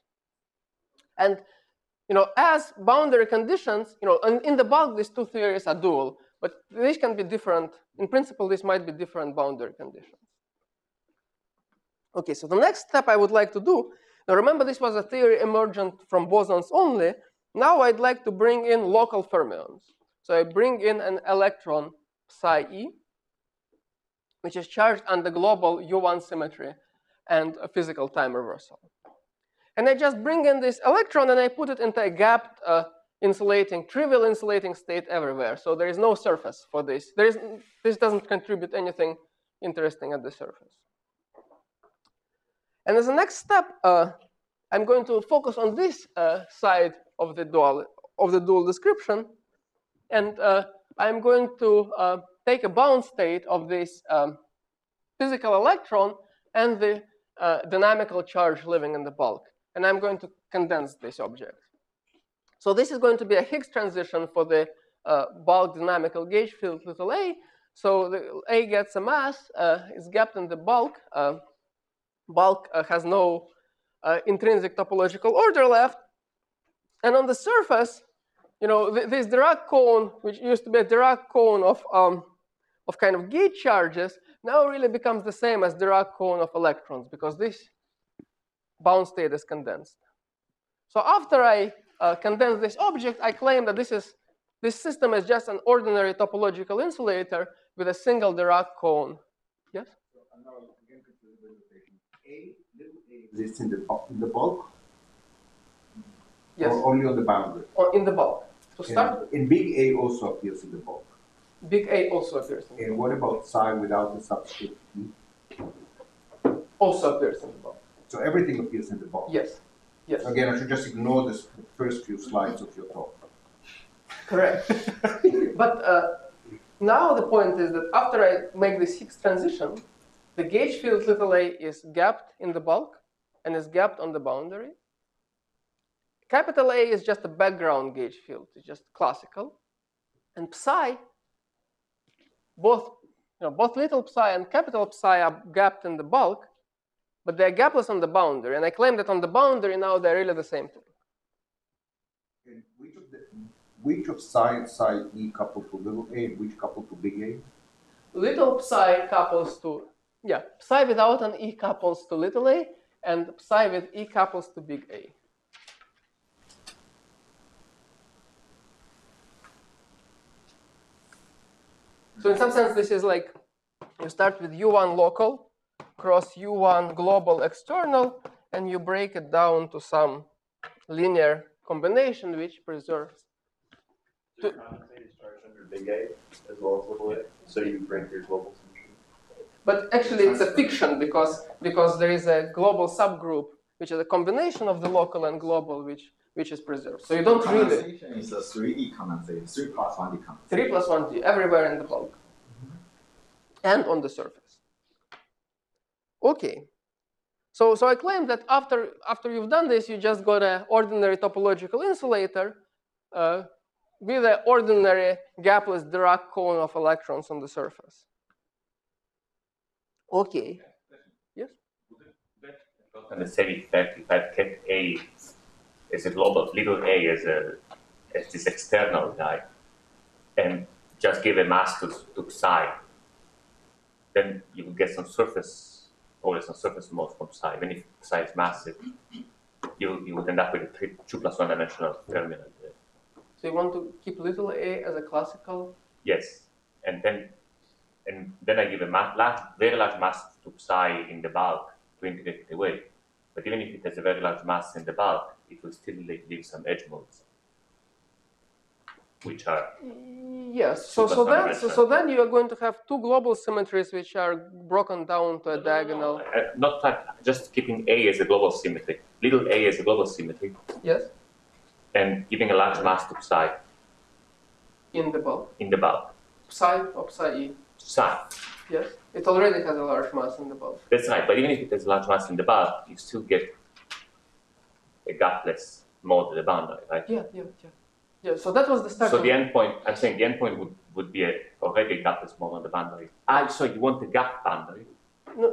And as boundary conditions, in the bulk, these 2 theories are dual. But these can be different. In principle, these might be different boundary conditions. Okay, so the next step I would like to do, now remember this was a theory emergent from bosons only. Now I'd like to bring in local fermions. So I bring in an electron psi e, which is charged under global U1 symmetry and a physical time reversal. And I just bring in this electron and I put it into a gapped trivial insulating state everywhere. So there is no surface for this. This doesn't contribute anything interesting at the surface. And as a next step, I'm going to focus on this side of the dual description, and I'm going to take a bound state of this physical electron and the dynamical charge living in the bulk, and I'm going to condense this object. So this is going to be a Higgs transition for the bulk dynamical gauge field little a. So the A gets a mass, is gapped in the bulk. Bulk has no intrinsic topological order left. And on the surface, this Dirac cone, which used to be a Dirac cone of kind of gauge charges, now really becomes the same as Dirac cone of electrons because this bound state is condensed. So after I condense this object, I claim that this system is just an ordinary topological insulator with a single Dirac cone. Yes? Exists in the bulk? Yes. Or only on the boundary? Or in the bulk. To start, and big A also appears in the bulk. Big A also appears in the bulk. And what about psi without the subscript E? Also appears in the bulk. So everything appears in the bulk? Yes. Yes. Again, I should just ignore the first few slides of your talk. Correct. But now the point is that after I make this Higgs transition, the gauge field little a is gapped in the bulk and is gapped on the boundary. Capital A is just a background gauge field. It's just classical. And psi, both little psi and capital psi are gapped in the bulk, but they're gapless on the boundary. And I claim that on the boundary now they're really the same thing. And which of psi and psi E couple to little a and which couple to big A? Little psi couples to, psi without an E couples to little a, and psi with E couples to big A. So in some sense, this is like you start with U1 local, cross U1 global external, and you break it down to some linear combination which preserves. Condensate is charged under big A as well as little a, so you break your global symmetry. But actually, it's a fiction because there is a global subgroup which is a combination of the local and global which is preserved. So you don't really. Condensation is a 3D condensate, 3 plus 1D condensate. 3 plus 1D everywhere in the bulk and on the surface. Okay. So I claim that after you've done this, you just got an ordinary topological insulator with an ordinary gapless Dirac cone of electrons on the surface. Okay. Yes? And the same effect if I kept A as a global, little a as this external guy, and just give a mass to psi, then you will get some surface, always some surface mode from psi. Even if psi is massive, you would end up with a 2 plus 1 dimensional terminal. So you want to keep little a as a classical? Yes, and then I give a very large mass to psi in the bulk to integrate it away. But even if it has a very large mass in the bulk, it will still leave some edge modes, which are yes. So then you are going to have 2 global symmetries which are broken down to a diagonal. Not like just keeping A as a global symmetry, little a as a global symmetry. Yes. And giving a large mass to psi. In the bulk. In the bulk. Psi or psi e. Psi. Yes. It already has a large mass in the bulk. That's right. But even if it has a large mass in the bulk, you still get a gapless mode at the boundary, right? Yeah. So that was the start. So the endpoint, I'm saying the endpoint would be already a gapless mode on the boundary. So you want the gap boundary? No.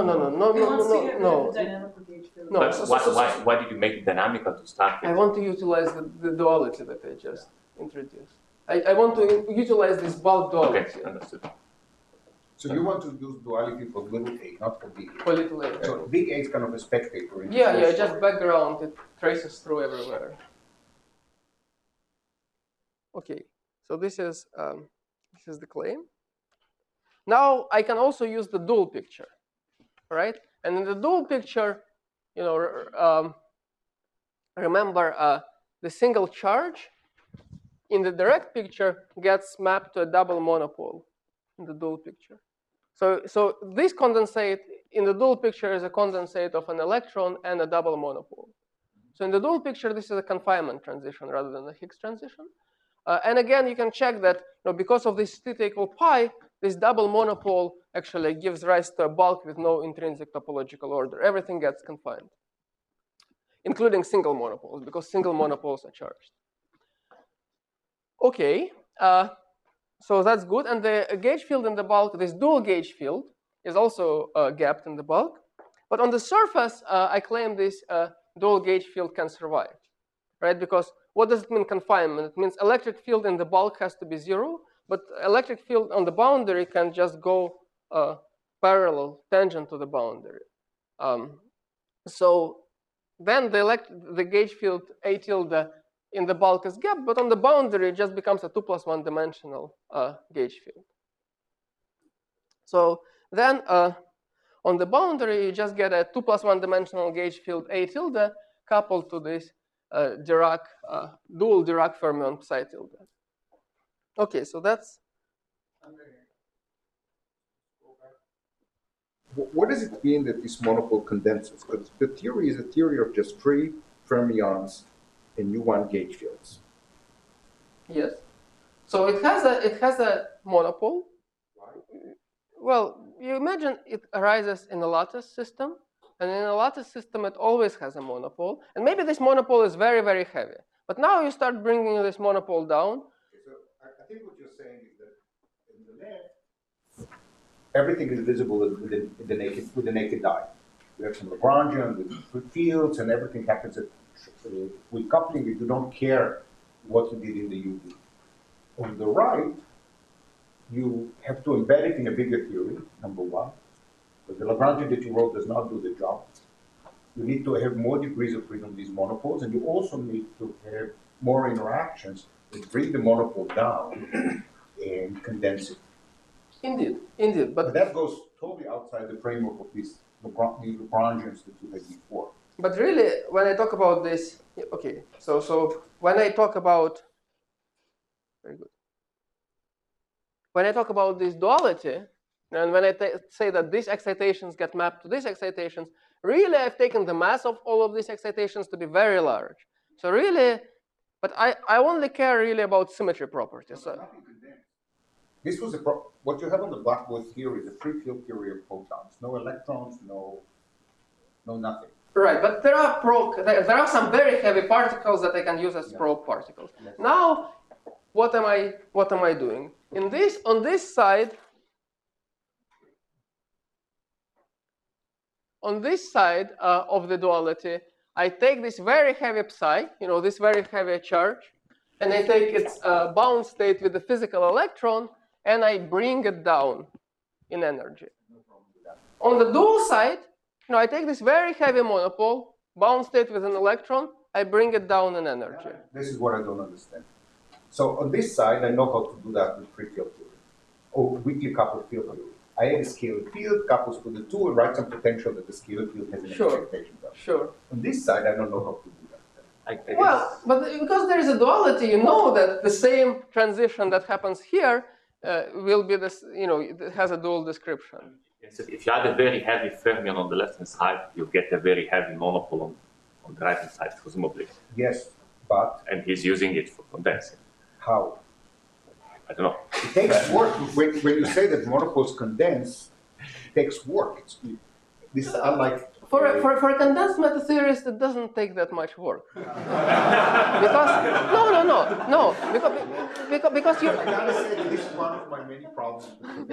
But why did you make it dynamical to start with? I want to utilize the duality that I just introduced. I want to utilize this bulk duality. Okay, understood. So you want to use duality for little a, not for big A. For little a. So big A is kind of a spectator. In this Yeah, whole just story. background. It traces through everywhere. Okay, so this is the claim. Now I can also use the dual picture, right? And in the dual picture, you know, remember the single charge in the direct picture gets mapped to a double monopole in the dual picture. So this condensate in the dual picture is a condensate of an electron and a double monopole. So in the dual picture, this is a confinement transition rather than a Higgs transition. And again, you can check that because of this theta equal pi, this double monopole actually gives rise to a bulk with no intrinsic topological order. Everything gets confined, including single monopoles, because single monopoles are charged. Okay, so that's good. And the gauge field in the bulk, this dual gauge field, is also gapped in the bulk. But on the surface, I claim this dual gauge field can survive, right? Because what does it mean, confinement? It means electric field in the bulk has to be 0, but electric field on the boundary can just go parallel, tangent to the boundary. So then the gauge field A tilde in the bulk is gapped, but on the boundary it just becomes a 2+1 dimensional gauge field. So then on the boundary, you just get a 2+1 dimensional gauge field A tilde coupled to this dual Dirac fermion psi tilde. Okay, so that's. What does it mean that this monopole condenses? Because the theory is a theory of just 3 fermions in U1 gauge fields. Yes. So it has a monopole. Why? Well, you imagine it arises in a lattice system, and in a lattice system it always has a monopole. And maybe this monopole is very, very heavy. But now you start bringing this monopole down. Okay, so I think what you're saying is that in the net, everything is visible with the naked eye. We have some Lagrangian with fields, and everything happens with coupling. You don't care what you did in the UV. On the right, you have to embed it in a bigger theory, number one. But the Lagrangian that you wrote does not do the job. You need to have more degrees of freedom of these monopoles, and you also need to have more interactions that bring the monopole down and condense it. Indeed. But that goes totally outside the framework of these Lagrangians that you had before. But really, when I talk about this, okay, so when I talk about, very good. When I talk about this duality, and when I say that these excitations get mapped to these excitations, really I've taken the mass of all of these excitations to be very large. So really, but I only care really about symmetry properties. So, this was what you have on the Blackboard theory is a free field theory of photons. No electrons, no nothing. Right, but there are some very heavy particles that I can use as probe particles. Yes. Now, what am I doing? On this side of the duality, I take this very heavy psi, this very heavy charge, and I take its bound state with the physical electron, and I bring it down in energy. On the dual side, I take this very heavy monopole, bound state with an electron, I bring it down in energy. This is what I don't understand. So on this side, I know how to do that with free field theory, or weakly coupled field theory. I add a scalar field, couples to the two, and write some potential that the scalar field has an expectation of. Sure. On this side, I don't know how to do that. Well, but because there is a duality, you know that the same transition that happens here will be this, it has a dual description. Yes, if you add a very heavy fermion on the left-hand side, you get a very heavy monopole on the right-hand side, presumably. Yes, but... And he's using it for condensing. How? I don't know. It takes work. When you say that monopoles condense, it takes work. This is unlike... For a condensed matter theorist, it doesn't take that much work. Because because you. I gotta say that this is one of my many problems.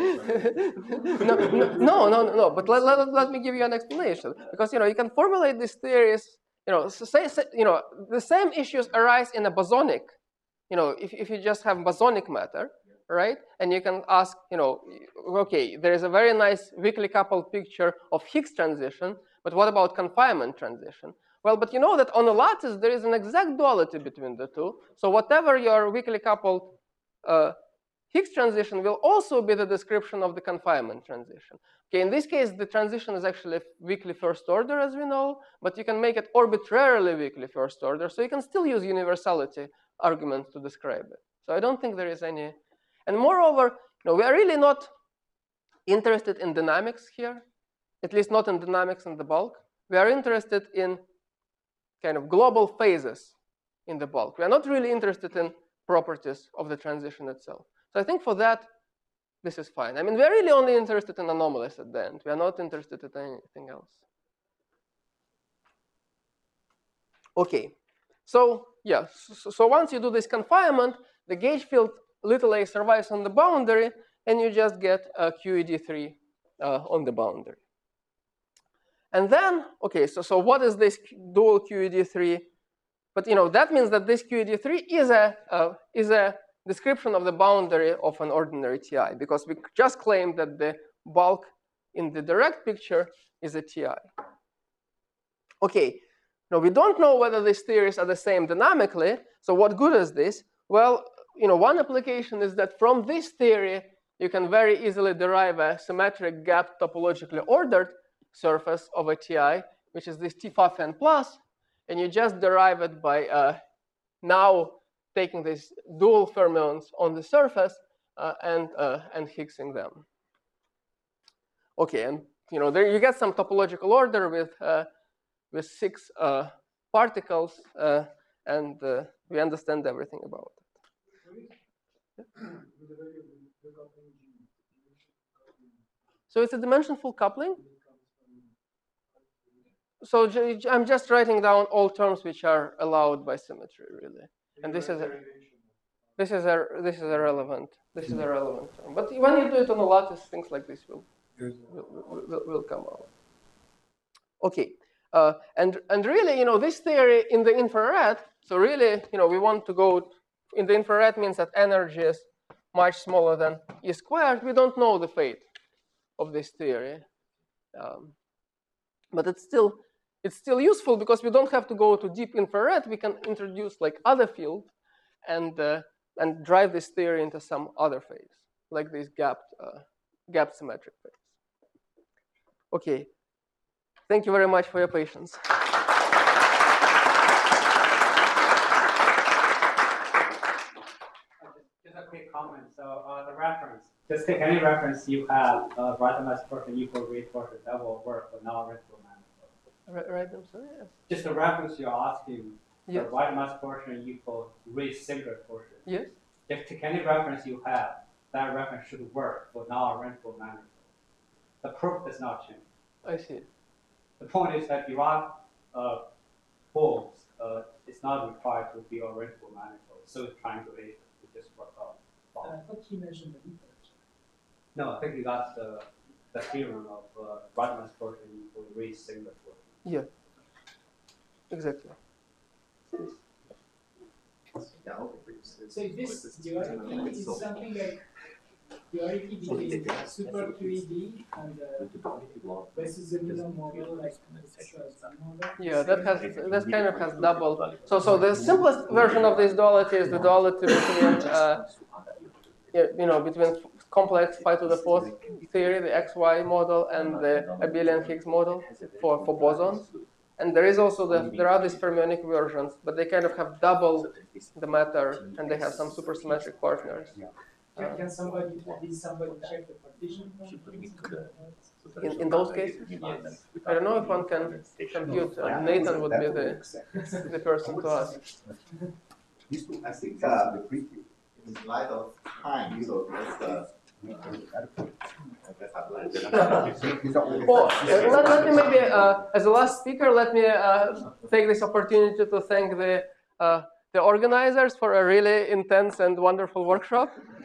No. But let me give you an explanation. Because you can formulate these theories. The same issues arise in a bosonic if you just have bosonic matter, right? And you can ask, okay, there is a very nice weakly coupled picture of Higgs transition, but what about confinement transition? Well, but you know that on a lattice, there is an exact duality between the two. So whatever your weakly coupled Higgs transition will also be the description of the confinement transition. Okay, in this case, the transition is actually weakly first order, as we know, but you can make it arbitrarily weakly first order, so you can still use universality argument to describe it. So I don't think there is any. And moreover, we are really not interested in dynamics here, at least not in dynamics in the bulk. We are interested in kind of global phases in the bulk. We are not really interested in properties of the transition itself. So I think for that, this is fine. I mean, we're really only interested in anomalies at the end. We are not interested in anything else. Okay, so yeah, so once you do this confinement, the gauge field little a survives on the boundary, and you just get a QED3 on the boundary. And then, okay, so what is this dual QED3? But that means that this QED3 is a description of the boundary of an ordinary TI, because we just claimed that the bulk in the direct picture is a TI. Okay, now we don't know whether these theories are the same dynamically, so what good is this? Well, one application is that from this theory, you can very easily derive a symmetric gap topologically ordered surface of a TI, which is this T-Pfaff-n plus, and you just derive it by now taking these dual fermions on the surface and Higgsing them. Okay, and there you get some topological order with 6 particles, and we understand everything about it. So it's a dimensionful coupling. So I'm just writing down all terms which are allowed by symmetry, really. And this is a relevant term. But when you do it on a lattice, things like this will come out. Okay, and really, this theory in the infrared. So really, we want to go in the infrared means that energy is much smaller than E squared. We don't know the fate of this theory, but it's still useful because we don't have to go to deep infrared. We can introduce like other fields and drive this theory into some other phase, like this gap symmetric phase. Okay, thank you very much for your patience. Just a quick comment. So the reference, just take any reference you have, right mass portion equal read portion, that will work for non-reducible manifold. Right, I'm sorry. Yes. Just the reference you're asking, yes. The right mass portion equal read singlet portion. Yes. If take any reference you have, that reference should work for non-reducible manifold. The proof does not change. I see. The point is that Dirac forms is not required to be a reducible manifold, so it's triangulation to just work out. I thought you mentioned the difference. No, I think you got the theorem of right mass portion equal read singlet portion. Yeah. Exactly. So this duality is something like duality between super QED and versus the Miller model, like yeah, that kind of has double. So the simplest version of this duality is the duality between between complex phi to the 4th theory, the XY model, and the abelian Higgs model for bosons. And there is also there are these fermionic versions, but they kind of have double the matter, and they have some supersymmetric partners. Can somebody check the partition? In those cases? Yes. I don't know if one can compute. Nathan would be the person to ask. These two aspects are the preview. In light of time, so that's let me maybe, as a last speaker, let me take this opportunity to thank the organizers for a really intense and wonderful workshop.